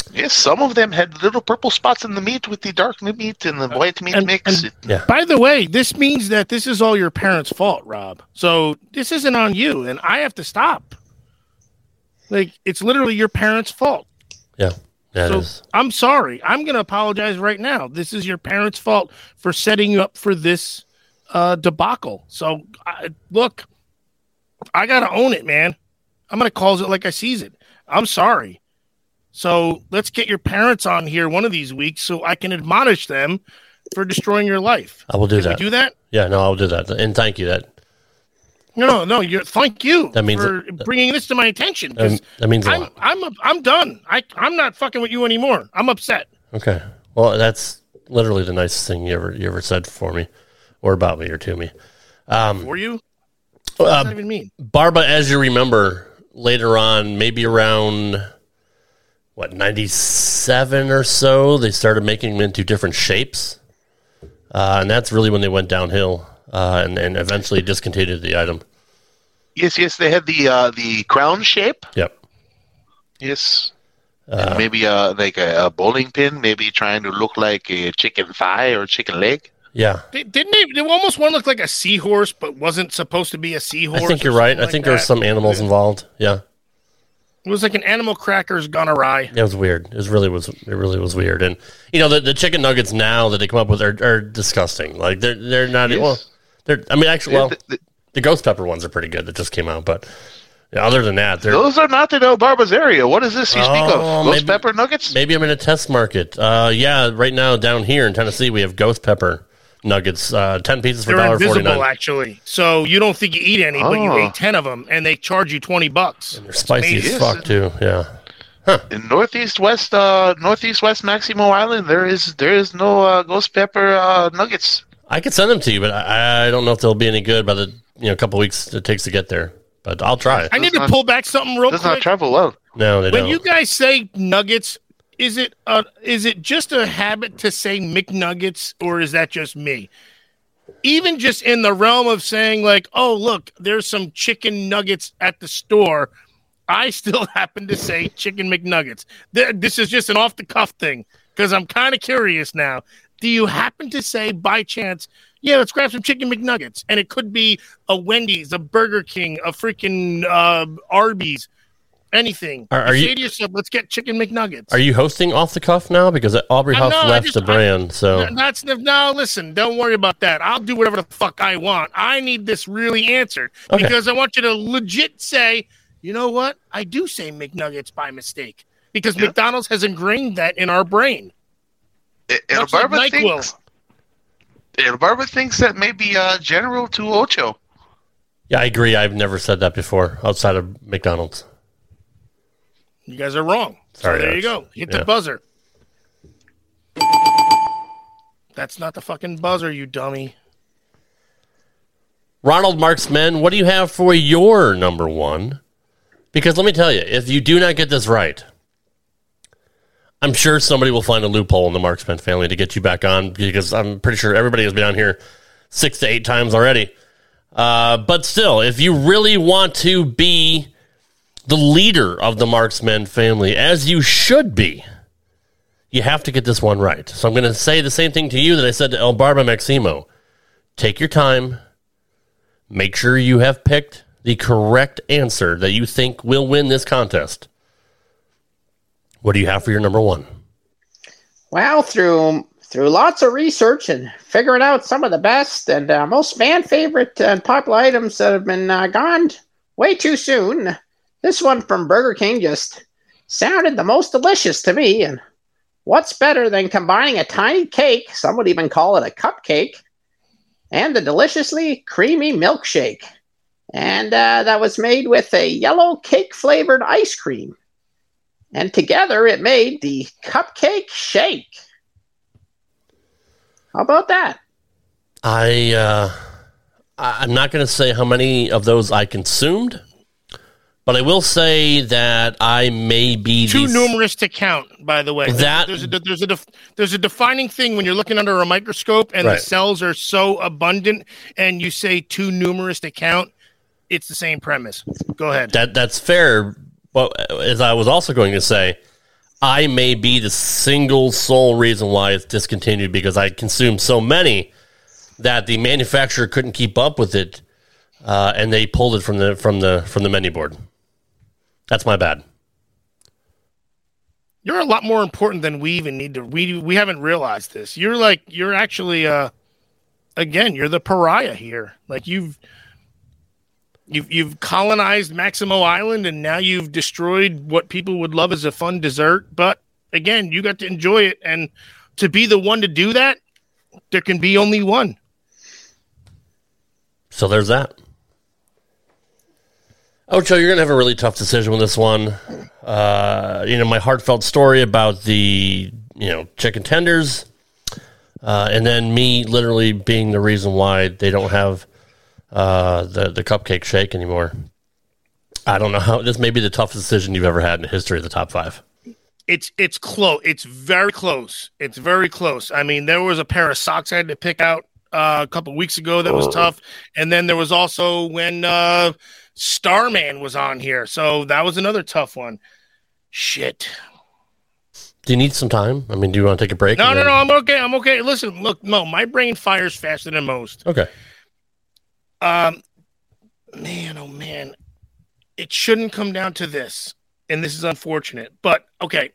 Yes, some of them had little purple spots in the meat with the dark meat and the white meat mix. Yeah. By the way, this means that this is all your parents' fault, Rob. So this isn't on you, and I have to stop. Like, it's literally your parents' fault. Yeah. That So is. I'm sorry. I'm going to apologize right now. This is your parents' fault for setting you up for this debacle. So, look, I got to own it, man. I'm going to call it like I sees it. I'm sorry. So let's get your parents on here one of these weeks so I can admonish them for destroying your life. I will do Can that. we do that? Yeah, no, I'll do that. And thank you. No. Thank you That means for bringing this to my attention. 'Cause That means a lot. I'm done. I'm not fucking with you anymore. I'm upset. Okay. Well, that's literally the nicest thing you ever said for me, or about me, or to me. For you? What does that even mean? Barba, as you remember, later on, maybe around 97 or so, they started making them into different shapes, and that's really when they went downhill, and eventually discontinued the item. Yes, they had the crown shape. Yep. Yes. And maybe like a bowling pin, maybe trying to look like a chicken thigh or chicken leg. Yeah. Didn't they almost one looked like a seahorse, but wasn't supposed to be a seahorse? I think or you're right. something I think like there were that? some animals involved. Yeah. It was like an Animal Crackers gone awry. It was weird. It really was weird. And the chicken nuggets now that they come up with are disgusting. Like they're not. Yes. Well, they're. I mean, actually, well, The- the ghost pepper ones are pretty good that just came out. But other than that, they're. Those are not in El Barba's area. What is this you speak of? Oh, Ghost maybe- pepper nuggets? Maybe I'm in a test market. Yeah, right now down here in Tennessee, we have ghost pepper nuggets. 10 pieces for They're invisible, $1.49. actually. So you don't think you eat any, but you Oh. ate 10 of them, and they charge you $20. They're spicy as amazing. fuck too. Yeah. In northeast west Maximo Island, there is no ghost pepper nuggets. I could send them to you, but I don't know if they'll be any good by the couple weeks it takes to get there. But I'll try. I need to not- pull back something real Does not quick. travel well. No, they When don't. you guys say nuggets, is it just a habit to say McNuggets, or is that just me? Even just in the realm of saying like, oh, look, there's some chicken nuggets at the store, I still happen to say chicken McNuggets. This is just an off-the-cuff thing because I'm kind of curious now. Do you happen to say by chance, yeah, let's grab some chicken McNuggets? And it could be a Wendy's, a Burger King, a freaking Arby's, anything. Are You you- say to yourself, let's get chicken McNuggets. Are you hosting off the cuff now? Because Aubrey Huff no, I left just- the brand, so No, listen, don't worry about that. I'll do whatever the fuck I want. I need this really answered Okay. because I want you to legit say, you know what? I do say McNuggets by mistake because Yeah. McDonald's has ingrained that in our brain. El Much like Barba NyQuil. thinks that may be general to Ocho. yeah, I agree. I've never said that before outside of McDonald's. You guys are wrong. Sorry, so there you Alex. go. Hit Yeah. the buzzer. That's not the fucking buzzer, you dummy. Ronald Marksman, what do you have for your number one? Because let me tell you, if you do not get this right, I'm sure somebody will find a loophole in the Marksman family to get you back on, because I'm pretty sure everybody has been on here 6 to 8 times already. But still, if you really want to be the leader of the Marksman family, as you should be, you have to get this one right. So I'm going to say the same thing to you that I said to El Barba Maximo. Take your time. Make sure you have picked the correct answer that you think will win this contest. What do you have for your number one? Well, through lots of research and figuring out some of the best and most fan favorite and popular items that have been gone way too soon, this one from Burger King just sounded the most delicious to me. And what's better than combining a tiny cake, some would even call it a cupcake, and a deliciously creamy milkshake? And that was made with a yellow cake-flavored ice cream. And together it made the Cupcake Shake. How about that? I'm not going to say how many of those I consumed, but I will say that I may be Too numerous to count, by the way. That- There's a defining thing when you're looking under a microscope and Right. the cells are so abundant and you say too numerous to count. It's the same premise. Go ahead. That's fair. But as I was also going to say, I may be the single sole reason why it's discontinued, because I consumed so many that the manufacturer couldn't keep up with it, and they pulled it from the menu board. That's my bad. You're a lot more important than we even need to. We haven't realized this. You're actually again, you're the pariah here. Like you've colonized Maximo Island, and now you've destroyed what people would love as a fun dessert. But again, you got to enjoy it, and to be the one to do that, there can be only one. So there's that. Ocho, you're gonna have a really tough decision with this one. My heartfelt story about the chicken tenders, and then me literally being the reason why they don't have the cupcake shake anymore. I don't know how this may be the toughest decision you've ever had in the history of the top 5. It's close. It's very cloose. It's very close. I mean, there was a pair of socks I had to pick out a couple weeks ago that was tough, and then there was also when Starman was on here, so that was another tough one. Shit. Do you need some time? I mean, do you want to take a break? No, I'm okay. Listen, look, no, my brain fires faster than most. Okay. Man, oh man, it shouldn't come down to this, and this is unfortunate, but okay.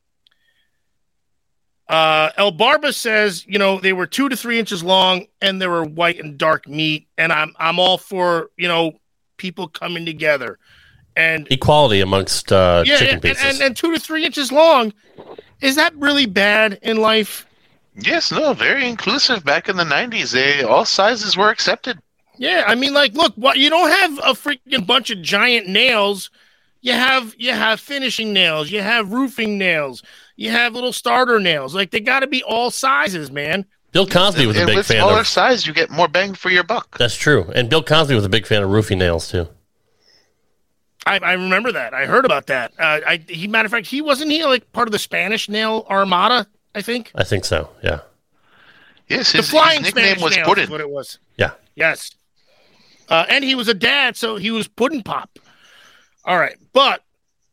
El Barba says, they were 2 to 3 inches long, and they were white and dark meat, and I'm all for, people coming together. And equality amongst chicken pieces. And 2 to 3 inches long. Is that really bad in life? Yes, no, very inclusive. Back in the 90s, all sizes were accepted. Yeah, I mean, like, look, you don't have a freaking bunch of giant nails. You have finishing nails. You have roofing nails. You have little starter nails. Like, they got to be all sizes, man. Bill Cosby was a big fan of... With smaller size, you get more bang for your buck. That's true. And Bill Cosby was a big fan of roofing nails, too. I remember that. I heard about that. Matter of fact, wasn't he like part of the Spanish nail armada, I think? I think so, yeah. Yes, his nickname Spanish was Puddin'. What it was. Yeah. Yes. And he was a dad, so he was Puddin' Pop. All right. But,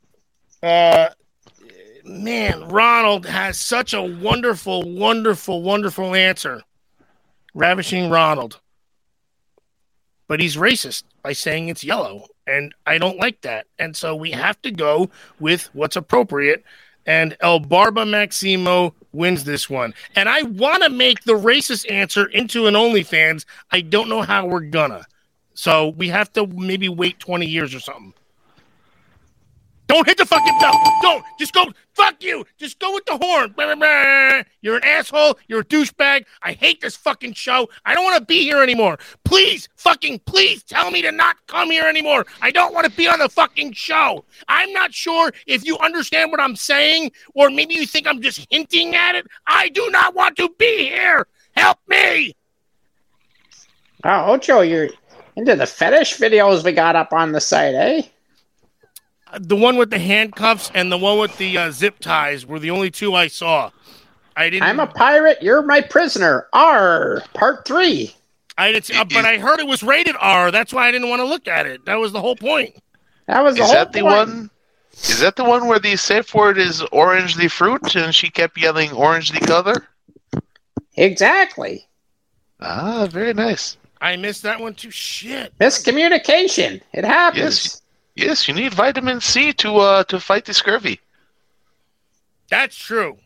man, Ronald has such a wonderful, wonderful, wonderful answer. Ravishing Ronald. But he's racist by saying it's yellow. And I don't like that. And so we have to go with what's appropriate. And El Barba Maximo wins this one. And I want to make the racist answer into an OnlyFans. I don't know how we're gonna. So we have to maybe wait 20 years or something. Don't hit the fucking bell. Don't. Just go. Fuck you. Just go with the horn. You're an asshole. You're a douchebag. I hate this fucking show. I don't want to be here anymore. Please tell me to not come here anymore. I don't want to be on the fucking show. I'm not sure if you understand what I'm saying, or maybe you think I'm just hinting at it. I do not want to be here. Help me. Oh, Ocho, you're into the fetish videos we got up on the site, eh? The one with the handcuffs and the one with the zip ties were the only two I saw. I'm a pirate. You're my prisoner. R, part 3. But I heard it was rated R. That's why I didn't want to look at it. That was the whole point. That was the whole point. Is that the one where the safe word is orange the fruit, and she kept yelling orange the color? Exactly. Ah, very nice. I missed that one too. Shit. Miscommunication. It happens. Yes, you need vitamin C to fight the scurvy. That's true.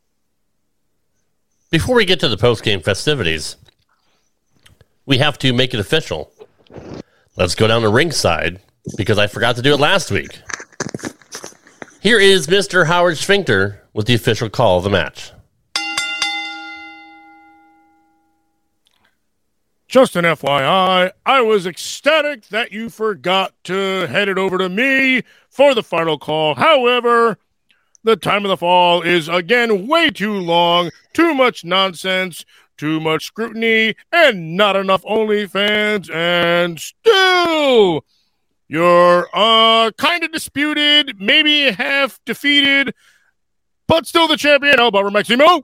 Before we get to the post-game festivities, we have to make it official. Let's go down to ringside, because I forgot to do it last week. Here is Mr. Howard Sphincter with the official call of the match. Just an FYI, I was ecstatic that you forgot to head it over to me for the final call. However, the time of the fall is, again, way too long, too much nonsense, too much scrutiny, and not enough OnlyFans, and still, you're kind of disputed, maybe half defeated, but still the champion, El Barba Maximo.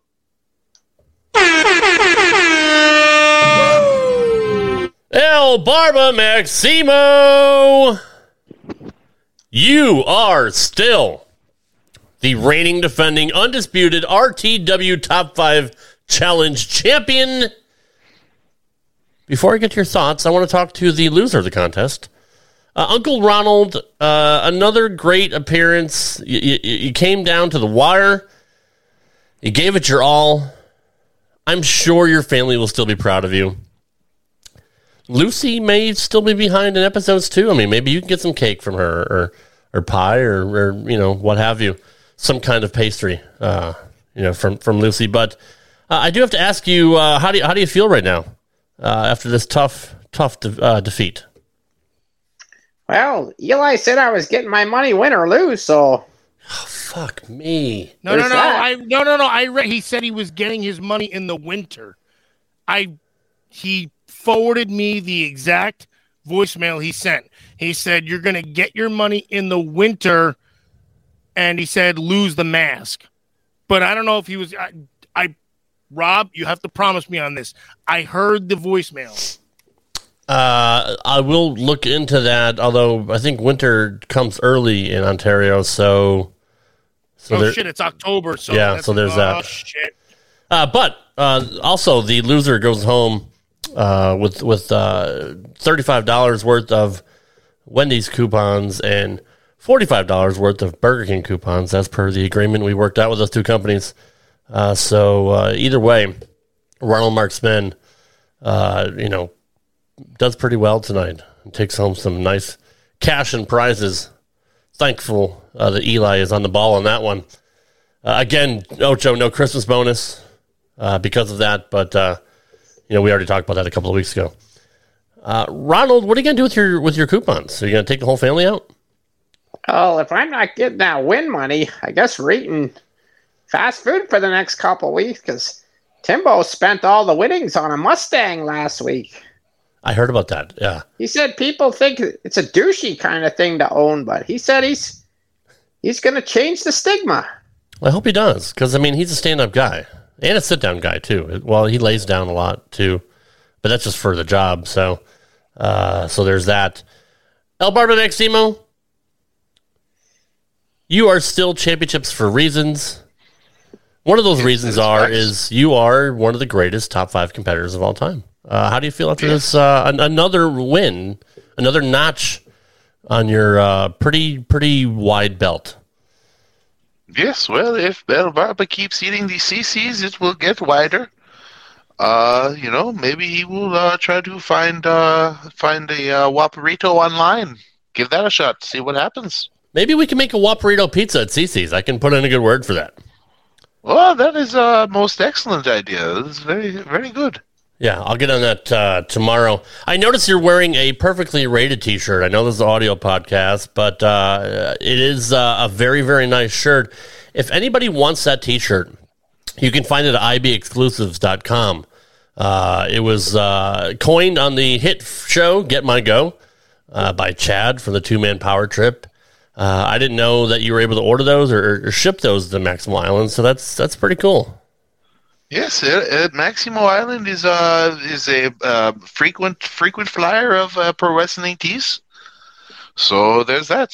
El Barba Maximo, you are still the reigning, defending, undisputed RTW Top 5 Challenge champion. Before I get to your thoughts, I want to talk to the loser of the contest. Uncle Ronald, another great appearance. You came down to the wire. You gave it your all. I'm sure your family will still be proud of you. Lucy may still be behind in episodes too. I mean, maybe you can get some cake from her or pie or what have you. Some kind of pastry, from Lucy. But I do have to ask you, how do you feel right now after this tough defeat? Well, Eli said I was getting my money win or lose, so. Oh, fuck me. No. He said he was getting his money in the winter. He forwarded me the exact voicemail he sent. He said, you're going to get your money in the winter, and he said, lose the mask. But I don't know if he was... Rob, you have to promise me on this. I heard the voicemail. I will look into that, although I think winter comes early in Ontario, so it's October. So yeah, so there's that. Shit. But also, the loser goes home with $35 worth of Wendy's coupons and $45 worth of Burger King coupons, as per the agreement we worked out with those two companies. So either way, Ronald Marksman, does pretty well tonight and takes home some nice cash and prizes. Thankful that Eli is on the ball on that one. Again, Ocho, no Christmas bonus because of that, but we already talked about that a couple of weeks ago. Ronald, what are you going to do with your coupons? Are you going to take the whole family out? Well, if I'm not getting that win money, I guess we're eating fast food for the next couple of weeks because Timbo spent all the winnings on a Mustang last week. I heard about that, yeah. He said people think it's a douchey kind of thing to own, but he said he's going to change the stigma. I hope he does, because, he's a stand-up guy. And a sit-down guy, too. Well, he lays down a lot, too. But that's just for the job, so there's that. El Barba Maximo, you are still championships for reasons. One of those reasons is you are one of the greatest top 5 competitors of all time. How do you feel after this? Another win, another notch on your pretty wide belt. Yes, well, if El Barba keeps eating these CCs, it will get wider. Maybe he will try to find a Waparito online. Give that a shot. See what happens. Maybe we can make a Waparito pizza at CC's. I can put in a good word for that. Well, that is a most excellent idea. It's very, very good. Yeah, I'll get on that tomorrow. I notice you're wearing a perfectly rated t-shirt. I know this is an audio podcast, but it is a very, very nice shirt. If anybody wants that t-shirt, you can find it at ibexclusives.com. It was coined on the hit show Get My Go by Chad from the Two-Man Power Trip. I didn't know that you were able to order those or ship those to Maximo Island, so that's pretty cool. Yes, Maximo Island is a frequent flyer of pro wrestling tees. So there's that.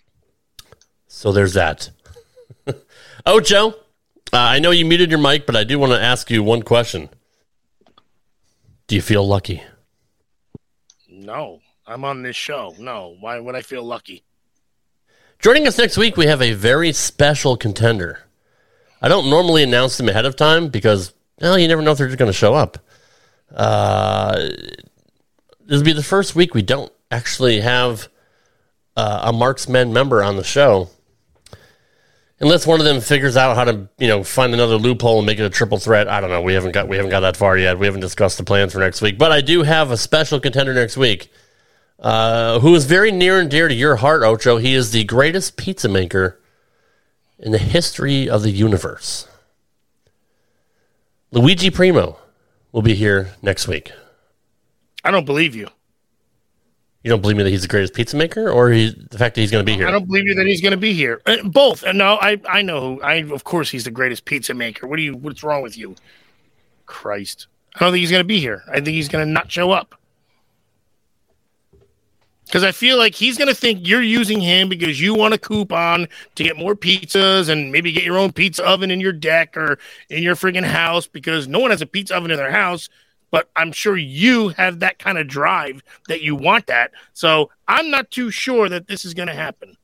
Ocho, I know you muted your mic, but I do want to ask you one question. Do you feel lucky? No, I'm on this show. No, why would I feel lucky? Joining us next week, we have a very special contender. I don't normally announce them ahead of time because, you never know if they're just going to show up. This will be the first week we don't actually have a Marksmen member on the show. Unless one of them figures out how to, find another loophole and make it a triple threat. I don't know. We haven't got that far yet. We haven't discussed the plans for next week. But I do have a special contender next week who is very near and dear to your heart, Ocho. He is the greatest pizza maker in the history of the universe. Luigi Primo will be here next week. I don't believe you. You don't believe me that he's the greatest pizza maker, or the fact that he's going to be here? I don't believe you that he's going to be here. Both. No, I know. Of course, he's the greatest pizza maker. What's wrong with you? Christ. I don't think he's going to be here. I think he's going to not show up. Because I feel like he's going to think you're using him because you want a coupon to get more pizzas and maybe get your own pizza oven in your deck or in your friggin' house, because no one has a pizza oven in their house. But I'm sure you have that kind of drive that you want that. So I'm not too sure that this is going to happen.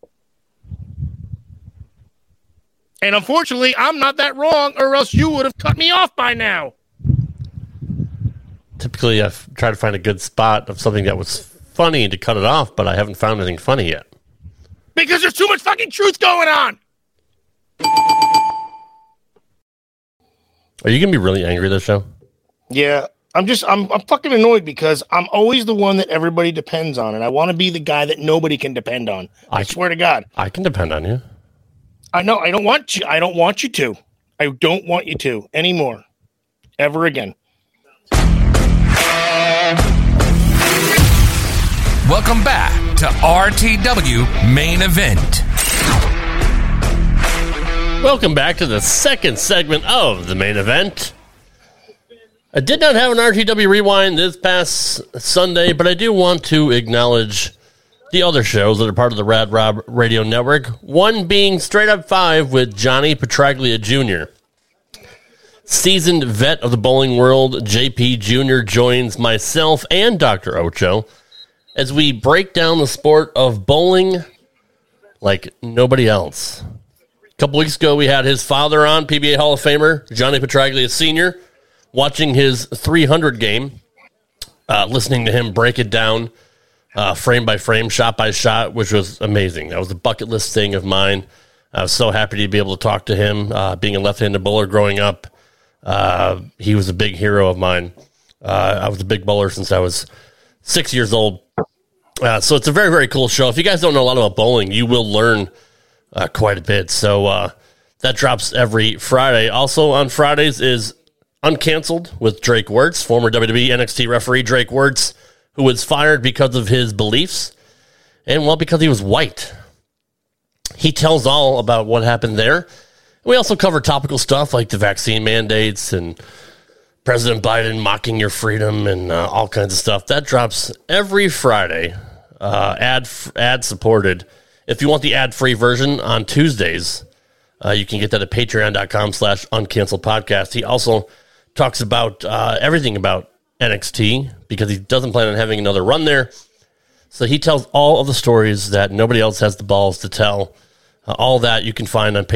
And unfortunately, I'm not that wrong, or else you would have cut me off by now. Typically, I've tried to find a good spot of something that was funny to cut it off, but I haven't found anything funny yet. Because there's too much fucking truth going on. Are you going to be really angry this show? Yeah. I'm fucking annoyed because I'm always the one that everybody depends on, and I want to be the guy that nobody can depend on. I swear to God. I can depend on you. I know. I don't want you. I don't want you to. I don't want you to anymore. Ever again. Welcome back to RTW Main Event. Welcome back to the second segment of the main event. I did not have an RTW Rewind this past Sunday, but I do want to acknowledge the other shows that are part of the Rad Rob Radio Network, one being Straight Up 5 with Johnny Petraglia Jr. Seasoned vet of the bowling world, JP Jr. joins myself and Dr. Ocho as we break down the sport of bowling like nobody else. A couple weeks ago, we had his father on, PBA Hall of Famer, Johnny Petraglia Sr., watching his 300 game, listening to him break it down frame by frame, shot by shot, which was amazing. That was a bucket list thing of mine. I was so happy to be able to talk to him. Being a left-handed bowler growing up, he was a big hero of mine. I was a big bowler since I was 6 years old. So it's a very, very cool show. If you guys don't know a lot about bowling, you will learn quite a bit. So that drops every Friday. Also on Fridays is Uncanceled with Drake Wirtz, former WWE NXT referee Drake Wirtz, who was fired because of his beliefs and, well, because he was white. He tells all about what happened there. We also cover topical stuff like the vaccine mandates and President Biden mocking your freedom and all kinds of stuff. That drops every Friday, ad-supported. If you want the ad-free version on Tuesdays, you can get that at patreon.com/uncanceledpodcast. He also talks about everything about NXT because he doesn't plan on having another run there. So he tells all of the stories that nobody else has the balls to tell. All that you can find on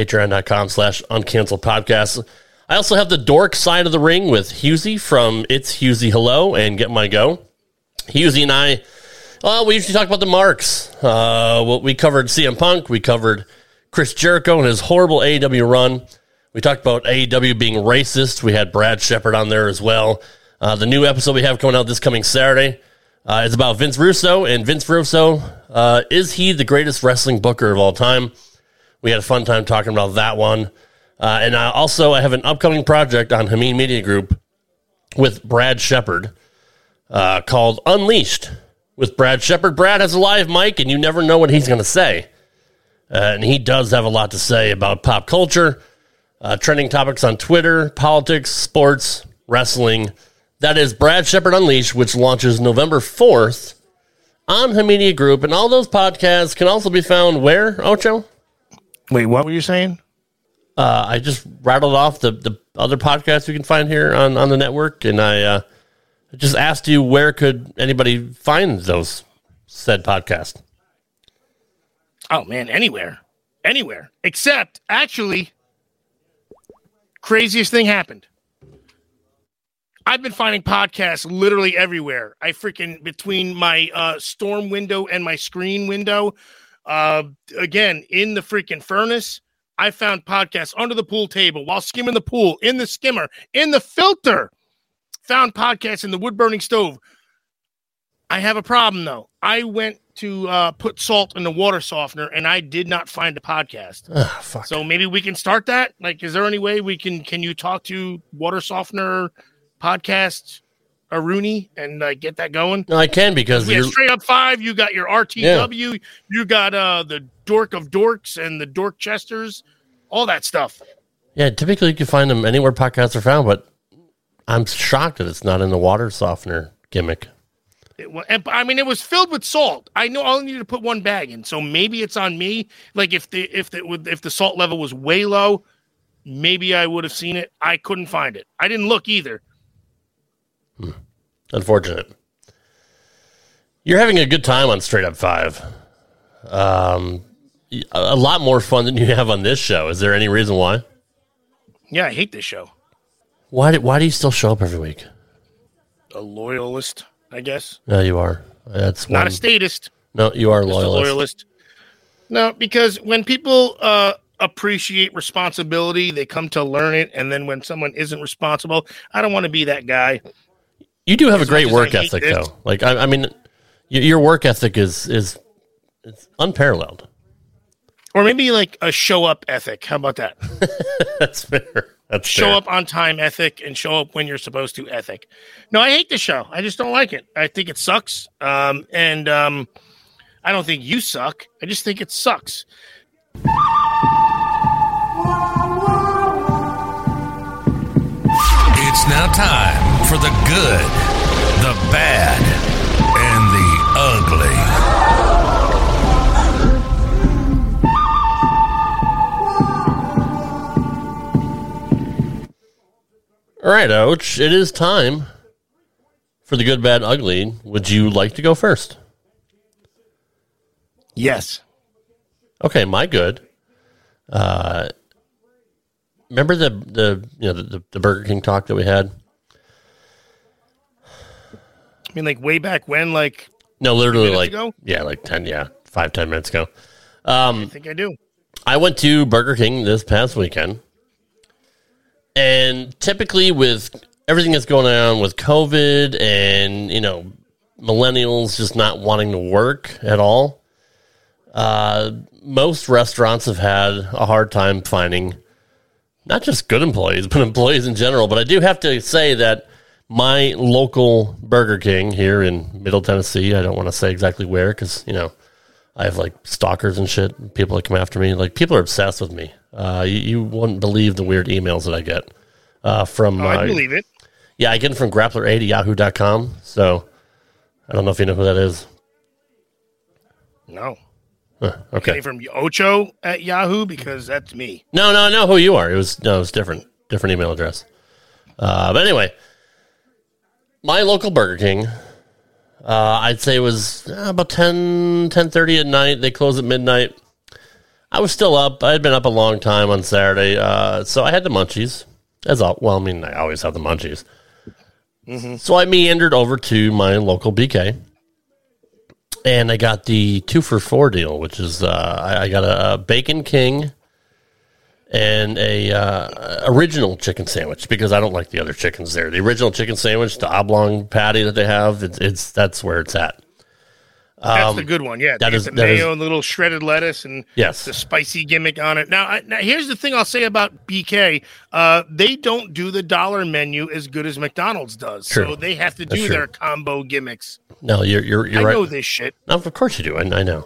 patreon.com/uncanceledpodcast. I also have the dork side of the ring with Husey from It's Husey Hello and Get My Go. Husey and I, we usually talk about the marks. We covered CM Punk. We covered Chris Jericho and his horrible AEW run. We talked about AEW being racist. We had Brad Shepard on there as well. The new episode we have coming out this coming Saturday is about Vince Russo. And Vince Russo, is he the greatest wrestling booker of all time? We had a fun time talking about that one. And I have an upcoming project on Hameen Media Group with Brad Shepard called Unleashed with Brad Shepard. Brad has a live mic, and you never know what he's going to say. And he does have a lot to say about pop culture, trending topics on Twitter, politics, sports, wrestling. That is Brad Shepard Unleashed, which launches November 4th on Hameen Media Group. And all those podcasts can also be found where, Ocho? Wait, what were you saying? I just rattled off the other podcasts you can find here on the network, and I just asked you where could anybody find those said podcasts. Oh, man, anywhere. Except, actually, craziest thing happened. I've been finding podcasts literally everywhere. Between my storm window and my screen window, again, in the freaking furnace, I found podcasts under the pool table while skimming the pool, in the skimmer, in the filter. Found podcasts in the wood-burning stove. I have a problem, though. I went to put salt in the water softener, and I did not find a podcast. Oh, fuck. So maybe we can start that? Like, is there any way can you talk to water softener podcast Rooney and get that going? No, I can because we have Straight Up 5. You got your RTW. Yeah. You got the Dork of Dorks and the Dork Chesters, all that stuff. Yeah, typically you can find them anywhere podcasts are found, but I'm shocked that it's not in the water softener gimmick. It was filled with salt. I know I only needed to put one bag in, so maybe it's on me. Like if the salt level was way low, maybe I would have seen it. I couldn't find it. I didn't look either. Unfortunate. You're having a good time on Straight Up 5. A lot more fun than you have on this show. Is there any reason why? Yeah, I hate this show. Why do you still show up every week? A loyalist, I guess. No, you are. That's not a statist. No, you are a Just loyalist. a loyalist. No, because when people appreciate responsibility, they come to learn it, and then when someone isn't responsible, I don't want to be that guy. You do have a great work ethic, though. Like I mean, your work ethic is it's unparalleled. Or maybe like a show up ethic. How about that? That's fair. That's show fair. up on time ethic and show up when you're supposed to ethic. No, I hate the show. I just don't like it. I think it sucks. I don't think you suck. I just think it sucks. It's now time for the good, the bad, and the ugly. All right, Ouch. It is time for the good, bad, ugly. Would you like to go first? Yes. Okay, my good. Remember the Burger King talk that we had? I mean, like way back when, like No, literally like ago? Yeah, like 10 minutes ago. I think I do. I went to Burger King this past weekend. And typically with everything that's going on with COVID and, millennials just not wanting to work at all, most restaurants have had a hard time finding not just good employees, but employees in general. But I do have to say that my local Burger King here in Middle Tennessee, I don't want to say exactly where because, I have like stalkers and shit, people that come after me. Like people are obsessed with me. You wouldn't believe the weird emails that I get from. I believe it. Yeah, I get them from grappler8@yahoo.com. So I don't know if you know who that is. No. Okay. From Ocho at Yahoo because that's me. No, I know who you are. It was different email address. But anyway, my local Burger King. I'd say it was about 10:30 at night. They close at midnight. I was still up. I had been up a long time on Saturday, so I had the munchies. I always have the munchies. Mm-hmm. So I meandered over to my local BK, and I got the 2-for-4 deal, which is I got a Bacon King and a original chicken sandwich because I don't like the other chickens there. The original chicken sandwich, the oblong patty that they have, that's where it's at. That's the good one, yeah. That is the mayo and the little shredded lettuce and yes, the spicy gimmick on it. Now, here's the thing I'll say about BK. They don't do the dollar menu as good as McDonald's does, True. So they have to do their combo gimmicks. No, you're right. I know this shit. No, of course you do. I know.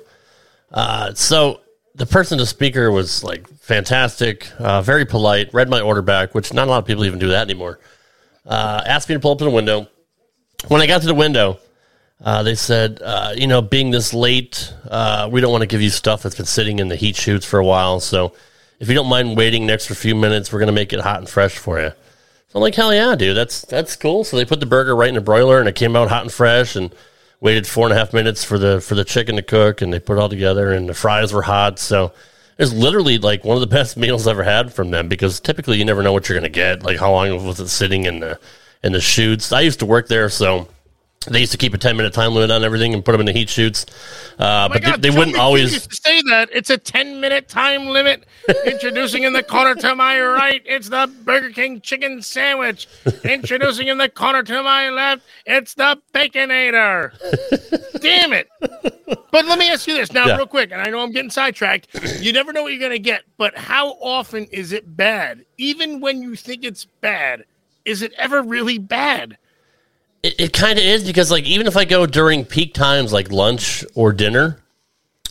So the person to speaker was like fantastic, very polite, read my order back, which not a lot of people even do that anymore. Asked me to pull up to the window. When I got to the window, they said, being this late, we don't want to give you stuff that's been sitting in the heat chutes for a while. So if you don't mind waiting an extra few minutes, we're going to make it hot and fresh for you. So I'm like, hell yeah, dude, that's cool. So they put the burger right in the broiler and it came out hot and fresh and waited 4.5 minutes for the chicken to cook and they put it all together and the fries were hot. So it was literally like one of the best meals I've ever had from them because typically you never know what you're going to get. Like how long was it sitting in the chutes? I used to work there, so they used to keep a 10-minute time limit on everything and put them in the heat chutes. But they wouldn't always used to say that. It's a 10-minute time limit. Introducing in the corner to my right, it's the Burger King chicken sandwich. Introducing in the corner to my left, it's the Baconator. Damn it. But let me ask you this now real quick, and I know I'm getting sidetracked. You never know what you're going to get, but how often is it bad? Even when you think it's bad, is it ever really bad? It kind of is because, like, even if I go during peak times like lunch or dinner,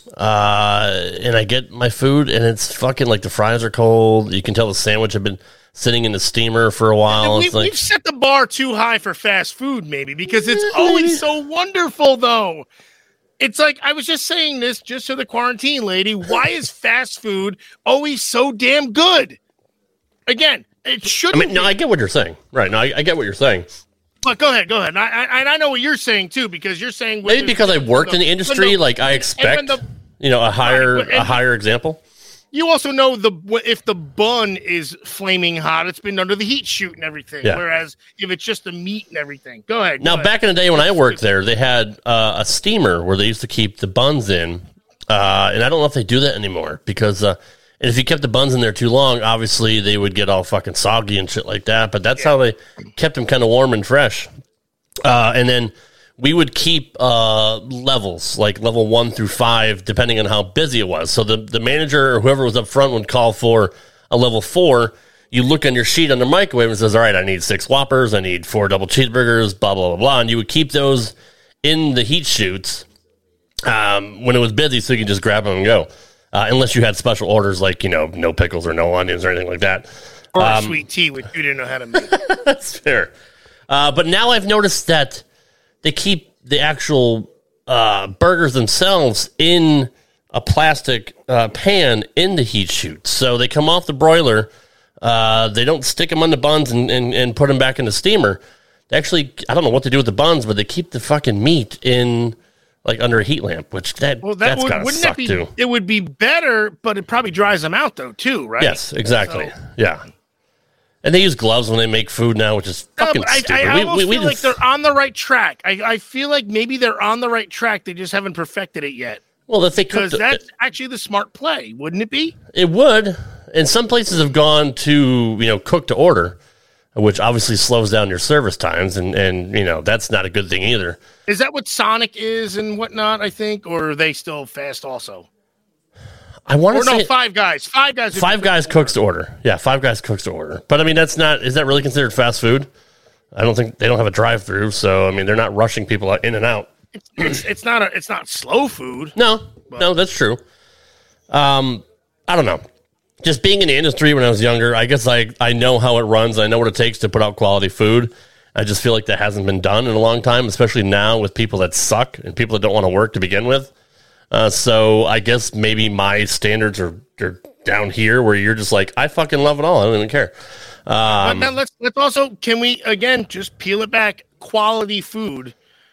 and I get my food and it's fucking like the fries are cold, you can tell the sitting in the steamer for a while. We've set the bar too high for fast food, maybe, because it's always so wonderful, though. It's like, I was just saying this just to the quarantine lady. Why is fast food always so damn good? Again, it shouldn't. I mean, no, I get what you're saying. Right. No, I get what you're saying. But go ahead. I know what you're saying, too, because you're saying... Maybe because I worked in the industry, like I expect, a higher example. You also know if the bun is flaming hot, it's been under the heat shoot and everything. Yeah. Whereas if it's just the meat and everything, go ahead. Now, back in the day when I worked there, they had a steamer where they used to keep the buns in, and I don't know if they do that anymore because if you kept the buns in there too long, obviously they would get all fucking soggy and shit like that. But that's how they kept them kind of warm and fresh. And then we would keep levels, like level 1 through 5, depending on how busy it was. So the manager or whoever was up front would call for a level 4. You look on your sheet on the microwave and it says, all right, I need 6 Whoppers, I need 4 double cheeseburgers, blah, blah, blah, blah. And you would keep those in the heat chutes when it was busy so you could just grab them and go. Unless you had special orders like, no pickles or no onions or anything like that. Or sweet tea, which you didn't know how to make. That's fair. But now I've noticed that they keep the actual burgers themselves in a plastic pan in the heat chute. So they come off the broiler. They don't stick them on the buns and put them back in the steamer. They actually, I don't know what to do with the buns, but they keep the fucking meat in, like, under a heat lamp, which that's gotta suck, too. It would be better, but it probably dries them out, though, too, right? Yes, exactly. So, yeah. And they use gloves when they make food now, which is fucking stupid. I almost feel like they're on the right track. I feel like maybe they're on the right track. They just haven't perfected it yet. Well, if they because that's actually the smart play, wouldn't it be? It would. And some places have gone to, cook to order, which obviously slows down your service times. And that's not a good thing either. Is that what Sonic is and whatnot, I think? Or are they still fast also? I want to say Five Guys. Five Guys cooks to order. Yeah, Five Guys cooks to order. But I mean, is that really considered fast food? I don't think they don't have a drive-through, so I mean, they're not rushing people in and out. It's not slow food. No, that's true. I don't know. Just being in the industry when I was younger, I guess I know how it runs. I know what it takes to put out quality food. I just feel like that hasn't been done in a long time, especially now with people that suck and people that don't want to work to begin with. So I guess maybe my standards are down here where you're just like, I fucking love it all. I don't even care. But then let's also, can we again just peel it back? Quality food.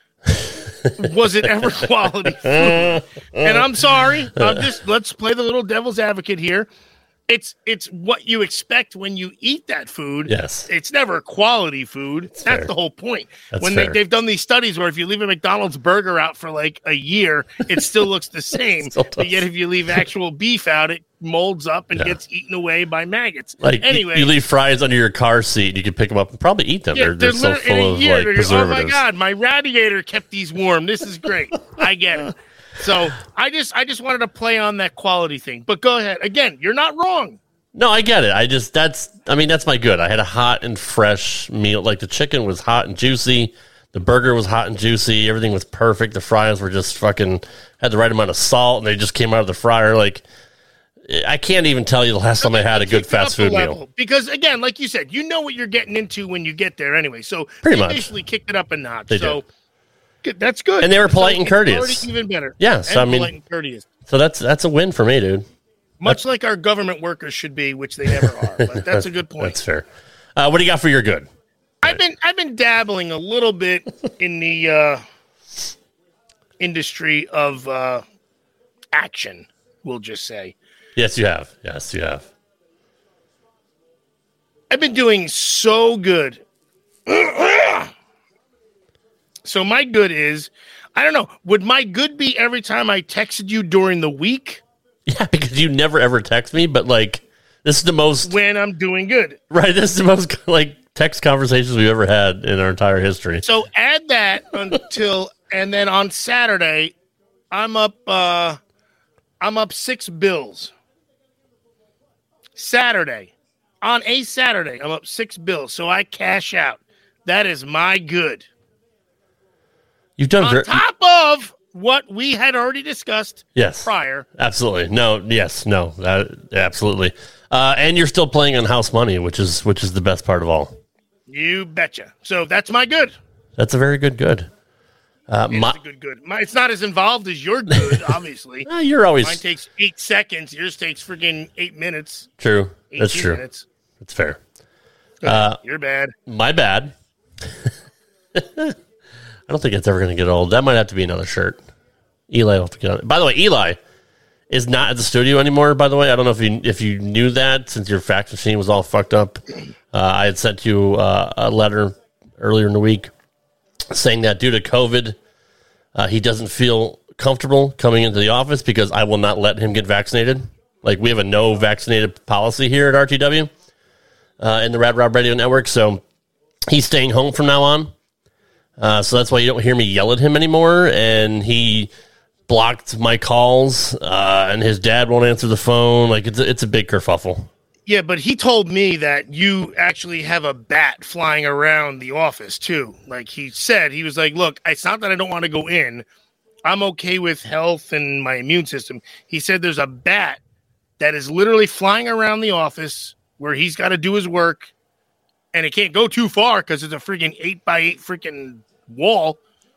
Was it ever quality food? And I'm sorry. Let's play the little devil's advocate here. It's what you expect when you eat that food. Yes. It's never quality food. That's the whole point. That's when they've done these studies where if you leave a McDonald's burger out for like a year, it still looks the same. But yet if you leave actual beef out, it molds up and gets eaten away by maggots. Anyway, you leave fries under your car seat, you can pick them up and probably eat them. Yeah, they're so full of preservatives. Oh my God, my radiator kept these warm. This is great. I get it. So I just wanted to play on that quality thing. But go ahead. Again, you're not wrong. No, I get it. That's my good. I had a hot and fresh meal. Like the chicken was hot and juicy. The burger was hot and juicy. Everything was perfect. The fries were just fucking had the right amount of salt and they just came out of the fryer. Like I can't even tell you the last time I had a good fast food meal. Because again, like you said, you know what you're getting into when you get there anyway. So pretty much basically kicked it up a notch. They did. That's good. And they were polite and courteous. Even better. Yes, polite and courteous. So that's a win for me, dude. Much like our government workers should be, which they never are. But that's a good point. That's fair. What do you got for your good? I've been dabbling a little bit in the industry of action. We'll just say. Yes, you have. Yes, you have. I've been doing so good. So my good is, I don't know, would my good be every time I texted you during the week? Yeah, because you never ever text me, but like this is the most when I'm doing good. Right, this is the most like text conversations we've ever had in our entire history. So add that and then on Saturday, I'm up 6 bills. On a Saturday, I'm up 6 bills. So I cash out. That is my good. You've done on top of what we had already discussed Yes. prior. Absolutely. No. Yes. No. Absolutely. And you're still playing on house money, which is the best part of all. You betcha. So that's my good. That's a very good. It's a good. It's not as involved as your good, obviously. You're always Mine takes 8 seconds. Yours takes freaking 8 minutes. true. That's 18 true. Minutes. That's fair. You're bad. My bad. I don't think it's ever going to get old. That might have to be another shirt. Eli will have to get on it. By the way, Eli is not at the studio anymore, by the way. I don't know if you knew that since your fax machine was all fucked up. I had sent you a letter earlier in the week saying that due to COVID, he doesn't feel comfortable coming into the office because I will not let him get vaccinated. Like, we have a no vaccinated policy here at RTW in the Rad Rob Radio Network, so he's staying home from now on. So that's why you don't hear me yell at him anymore, and he blocked my calls, and his dad won't answer the phone. Like, it's a big kerfuffle. Yeah, but he told me that you actually have a bat flying around the office, too. Like he said, he was like, look, it's not that I don't want to go in. I'm okay with health and my immune system. He said there's a bat that is literally flying around the office where he's got to do his work, and it can't go too far because it's a freaking 8x8 freaking wall.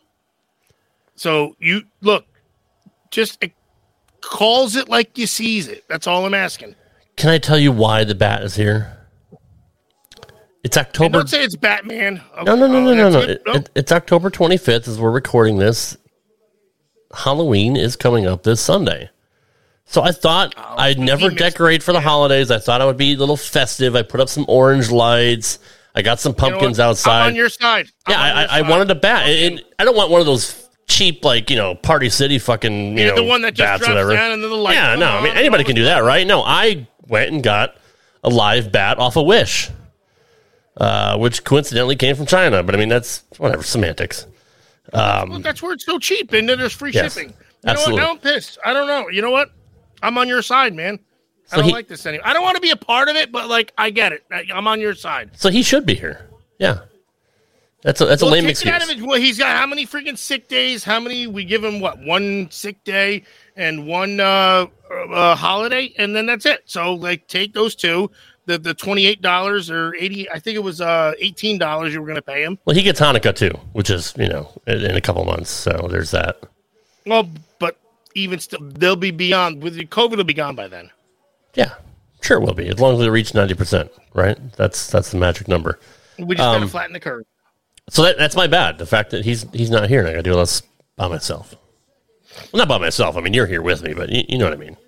So you look, just calls it like you sees it. That's all I'm asking. Can I tell you why the bat is here? It's October. And don't say it's Batman. Okay. No. It's October 25th as we're recording this. Halloween is coming up this Sunday. So I thought I'd never decorate for the holidays. I thought I would be a little festive. I put up some orange lights. I got some pumpkins outside. I'm on your side. I wanted a bat. And I don't want one of those cheap, like, Party City fucking, the one that just bats, drops whatever. down and then the light. Yeah, no, I mean, anybody can do that, right? No, I went and got a live bat off of Wish, which coincidentally came from China. But I mean, that's whatever, semantics. Well, that's where it's so cheap, and then there's free shipping. You absolutely. know what? Now I'm pissed. I don't know. You know what? I'm on your side, man. I don't like this anymore. I don't want to be a part of it, but like, I get it. I'm on your side. So he should be here. Yeah. That's a lame excuse. Well, he's got how many freaking sick days? How many? We give him what? One sick day and one holiday, and then that's it. So like, take those two. The $28 or $80. I think it was $18 you were going to pay him. Well, he gets Hanukkah too, which is in a couple months. So there's that. Well, but even still, they'll be beyond. With the COVID, will be gone by then. Yeah, sure will be, as long as they reach 90%. Right? That's the magic number. We just got to flatten the curve. So that's my bad. The fact that he's not here and I got to do this by myself. Well, not by myself. I mean, you're here with me, but you know what I mean.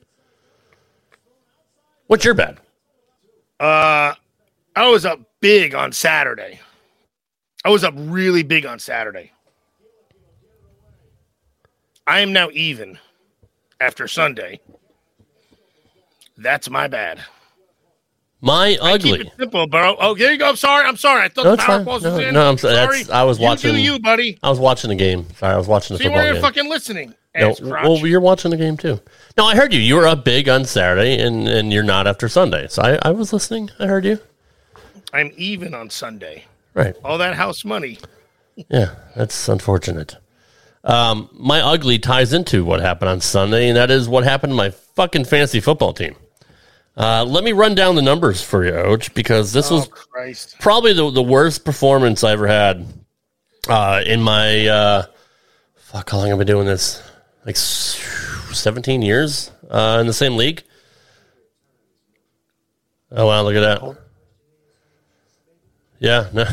What's your bad? I was up big on Saturday. I was up really big on Saturday. I am now even after Sunday. That's my bad. My ugly. Keep it simple, bro. Oh, there you go. I'm sorry. I thought the power balls was in. No, I'm sorry. I was watching. You, buddy. I was watching the game. Sorry, I was watching the football game. You weren't fucking listening. No, well, you're watching the game too. No, I heard you. You were up big on Saturday, and you're not after Sunday. So I was listening. I heard you. I'm even on Sunday. Right. All that house money. Yeah, that's unfortunate. My ugly ties into what happened on Sunday, and that is what happened to my fucking fantasy football team. Let me run down the numbers for you, Oach, because this was probably the worst performance I ever had in my, how long have I been doing this? Like 17 years in the same league. Oh, wow, look at that. Yeah, no.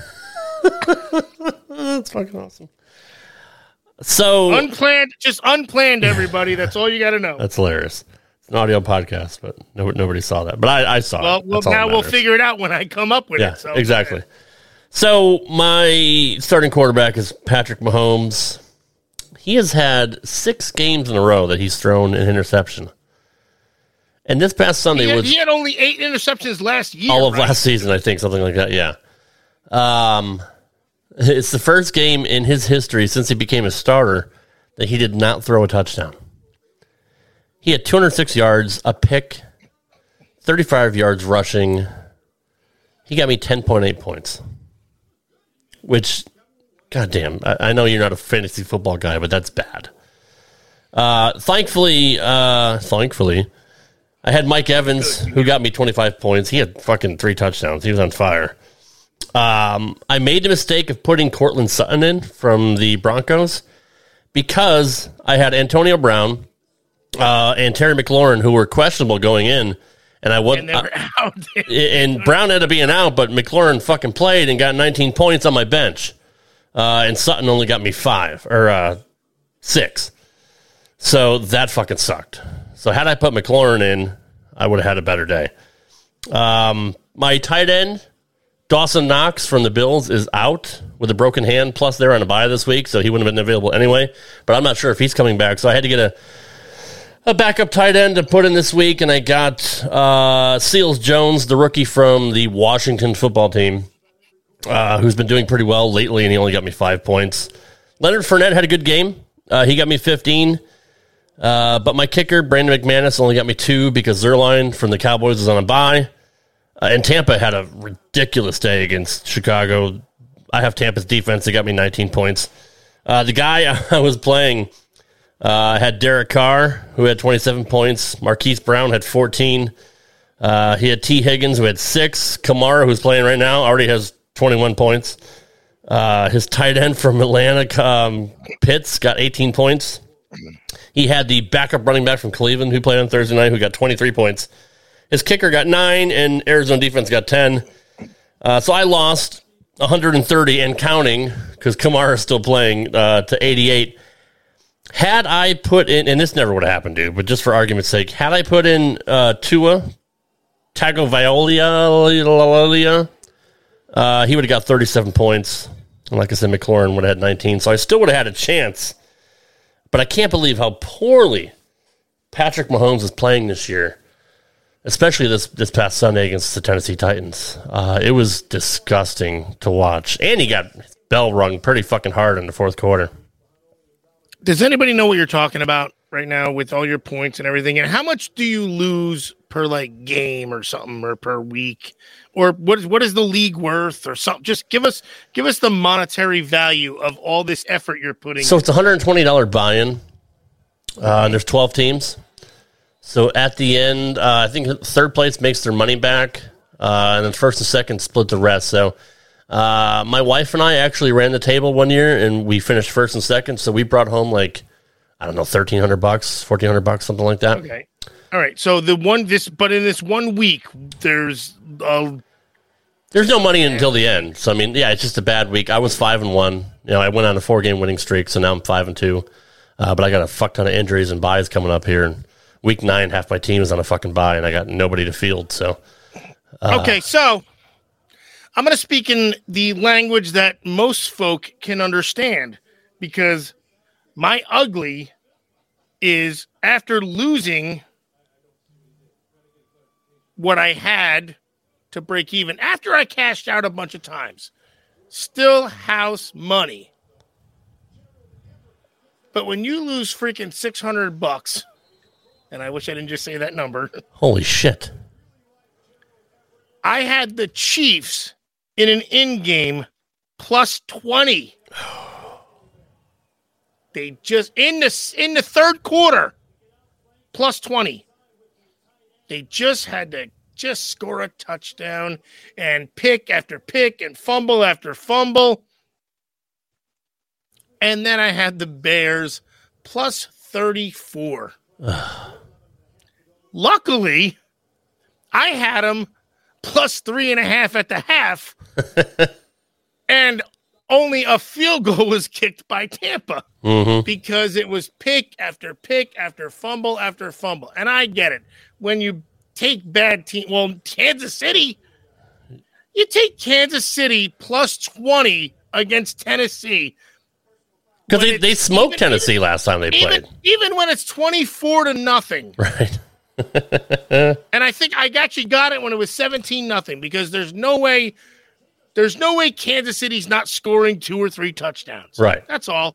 That's fucking awesome. So unplanned, everybody. That's all you got to know. That's hilarious. An audio podcast, but nobody saw that. But I saw it. Well, now we'll figure it out when I come up with it. So. Exactly. So my starting quarterback is Patrick Mahomes. He has had 6 games in a row that he's thrown an interception. And this past Sunday he had only 8 interceptions last year. All of last season, I think, something like that, yeah. It's the first game in his history since he became a starter that he did not throw a touchdown. He had 206 yards, a pick, 35 yards rushing. He got me 10.8 points, which, goddamn, I know you're not a fantasy football guy, but that's bad. Thankfully, I had Mike Evans, who got me 25 points. He had fucking 3 touchdowns. He was on fire. I made the mistake of putting Cortland Sutton in from the Broncos because I had Antonio Brown and Terry McLaurin, who were questionable going in, and they were out. And Brown ended up being out, but McLaurin fucking played and got 19 points on my bench, and Sutton only got me 6. So that fucking sucked. So had I put McLaurin in, I would have had a better day. My tight end, Dawson Knox from the Bills, is out with a broken hand. Plus, they're on a bye this week, so he wouldn't have been available anyway. But I'm not sure if he's coming back. So I had to get a backup tight end to put in this week, and I got Seals Jones, the rookie from the Washington football team, who's been doing pretty well lately, and he only got me 5 points. Leonard Fournette had a good game. He got me 15. But my kicker, Brandon McManus, only got me 2 because Zerline from the Cowboys was on a bye. And Tampa had a ridiculous day against Chicago. I have Tampa's defense. They got me 19 points. The guy I was playing had Derek Carr, who had 27 points. Marquise Brown had 14. He had T. Higgins, who had 6. Kamara, who's playing right now, already has 21 points. His tight end from Atlanta, Pitts, got 18 points. He had the backup running back from Cleveland who played on Thursday night who got 23 points. His kicker got 9, and Arizona defense got 10. So I lost 130 and counting because Kamara is still playing to 88. Had I put in, and this never would have happened, dude, but just for argument's sake, had I put in Tua Tagovailoa, he would have got 37 points. And like I said, McLaurin would have had 19. So I still would have had a chance. But I can't believe how poorly Patrick Mahomes is playing this year, especially this past Sunday against the Tennessee Titans. It was disgusting to watch. And he got his bell rung pretty fucking hard in the fourth quarter. Does anybody know what you're talking about right now with all your points and everything? And how much do you lose per like game or something, or per week? Or what is the league worth or something? Just give us the monetary value of all this effort you're putting. So it's a $120 buy-in. And there's 12 teams. So at the end, I think third place makes their money back, and then first and second split the rest. So my wife and I actually ran the table one year, and we finished first and second. So we brought home $1,300, $1,400, something like that. Okay. All right. So but in this 1 week, there's no money until the end. So I mean, yeah, it's just a bad week. I was 5-1. I went on a 4-game winning streak, so now I'm 5-2. But I got a fuck ton of injuries and buys coming up here. And week 9, half my team is on a fucking bye, and I got nobody to field. So okay, so I'm going to speak in the language that most folk can understand, because my ugly is after losing what I had to break even, after I cashed out a bunch of times, still house money. But when you lose freaking $600, and I wish I didn't just say that number. Holy shit. I had the Chiefs in an in-game plus 20. They just in the third quarter plus 20. They just had to score a touchdown and pick after pick and fumble after fumble. And then I had the Bears plus 34. Luckily, I had them plus 3.5 at the half. And only a field goal was kicked by Tampa because it was pick after pick after fumble after fumble. And I get it. When you take bad team, Kansas City, you take Kansas City plus 20 against Tennessee. Because they smoked Tennessee last time they played. Even when it's 24-0. Right. And I think I actually got it when it was 17-0, because there's no way Kansas City's not scoring 2 or 3 touchdowns. Right. That's all.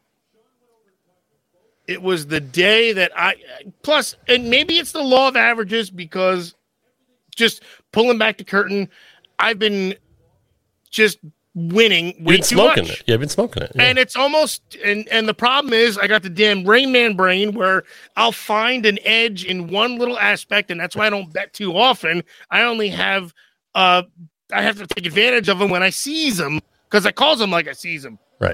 It was the day that plus, and maybe it's the law of averages, because just pulling back the curtain, I've been just winning way You've been too smoking much. it. Yeah, I've been smoking it. Yeah. And it's almost, and the problem is I got the damn Rain Man brain where I'll find an edge in one little aspect, and that's why I don't bet too often. I only have, I have to take advantage of them when I seize them because I calls them like I seize them. Right.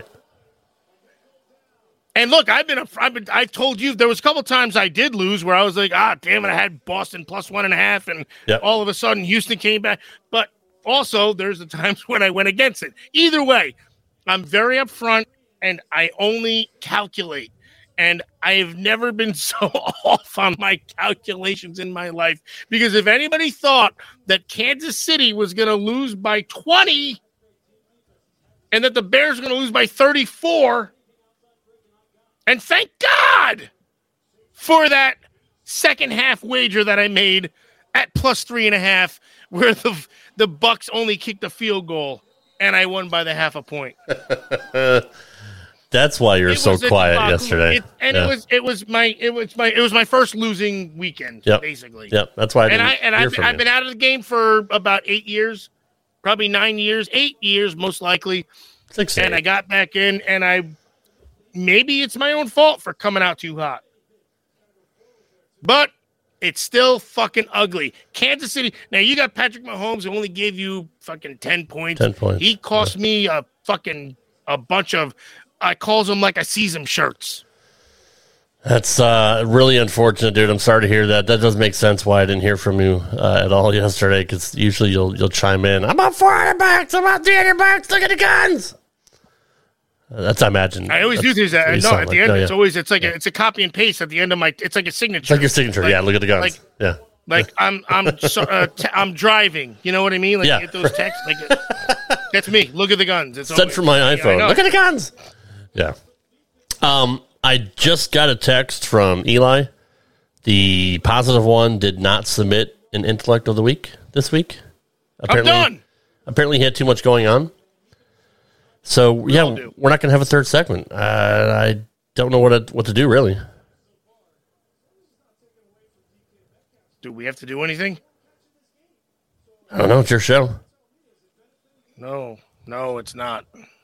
And look, I told you there was a couple times I did lose where I was like, damn it, I had Boston plus 1.5, and Yep. all of a sudden Houston came back. But also, there's the times when I went against it. Either way, I'm very upfront, and I only calculate. And I have never been so off on my calculations in my life. Because if anybody thought that Kansas City was going to lose by 20 and that the Bears are going to lose by 34, and thank God for that second half wager that I made at plus 3.5, where the Bucks only kicked a field goal and I won by the half a point. That's why you're so quiet yesterday. It was my first losing weekend, basically. Yep, that's why I've been out of the game for about 8 years, probably 9 years, 8 years most likely. 6, and I got back in, and maybe it's my own fault for coming out too hot. But it's still fucking ugly. Kansas City. Now, you got Patrick Mahomes who only gave you fucking 10 points. 10 points. He cost me a bunch of, I calls them like I sees them shirts. That's really unfortunate, dude. I'm sorry to hear that. That doesn't make sense why I didn't hear from you at all yesterday, because usually you'll chime in. I'm up $400. I'm up $300. Look at the guns. That's, I imagine. I always do this. No, at the end, it's like it's a copy and paste at the end of my. It's like a signature. It's like your signature. Like, yeah, look at the guns. Like I'm driving. You know what I mean? Like you get those texts. Like that's me. Look at the guns. It's sent from my iPhone. Look at the guns. Yeah. I just got a text from Eli. The positive one did not submit an Intellect of the Week this week. Apparently, I'm done. Apparently, he had too much going on. So, we're not going to have a third segment. I don't know what to do, really. Do we have to do anything? I don't know. It's your show. No, it's not.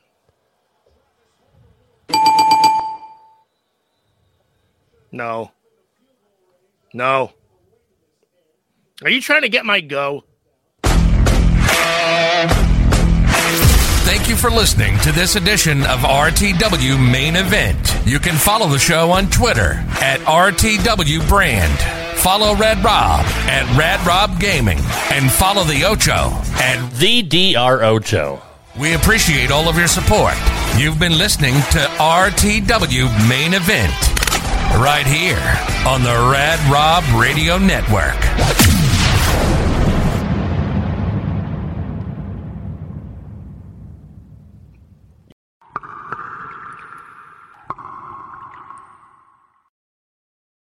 No. Are you trying to get my go? Thank you for listening to this edition of RTW Main Event. You can follow the show on Twitter at RTW Brand. Follow Red Rob at Rad Rob Gaming. And follow the Ocho at The DR Ocho. We appreciate all of your support. You've been listening to RTW Main Event right here on the Rad Rob Radio Network.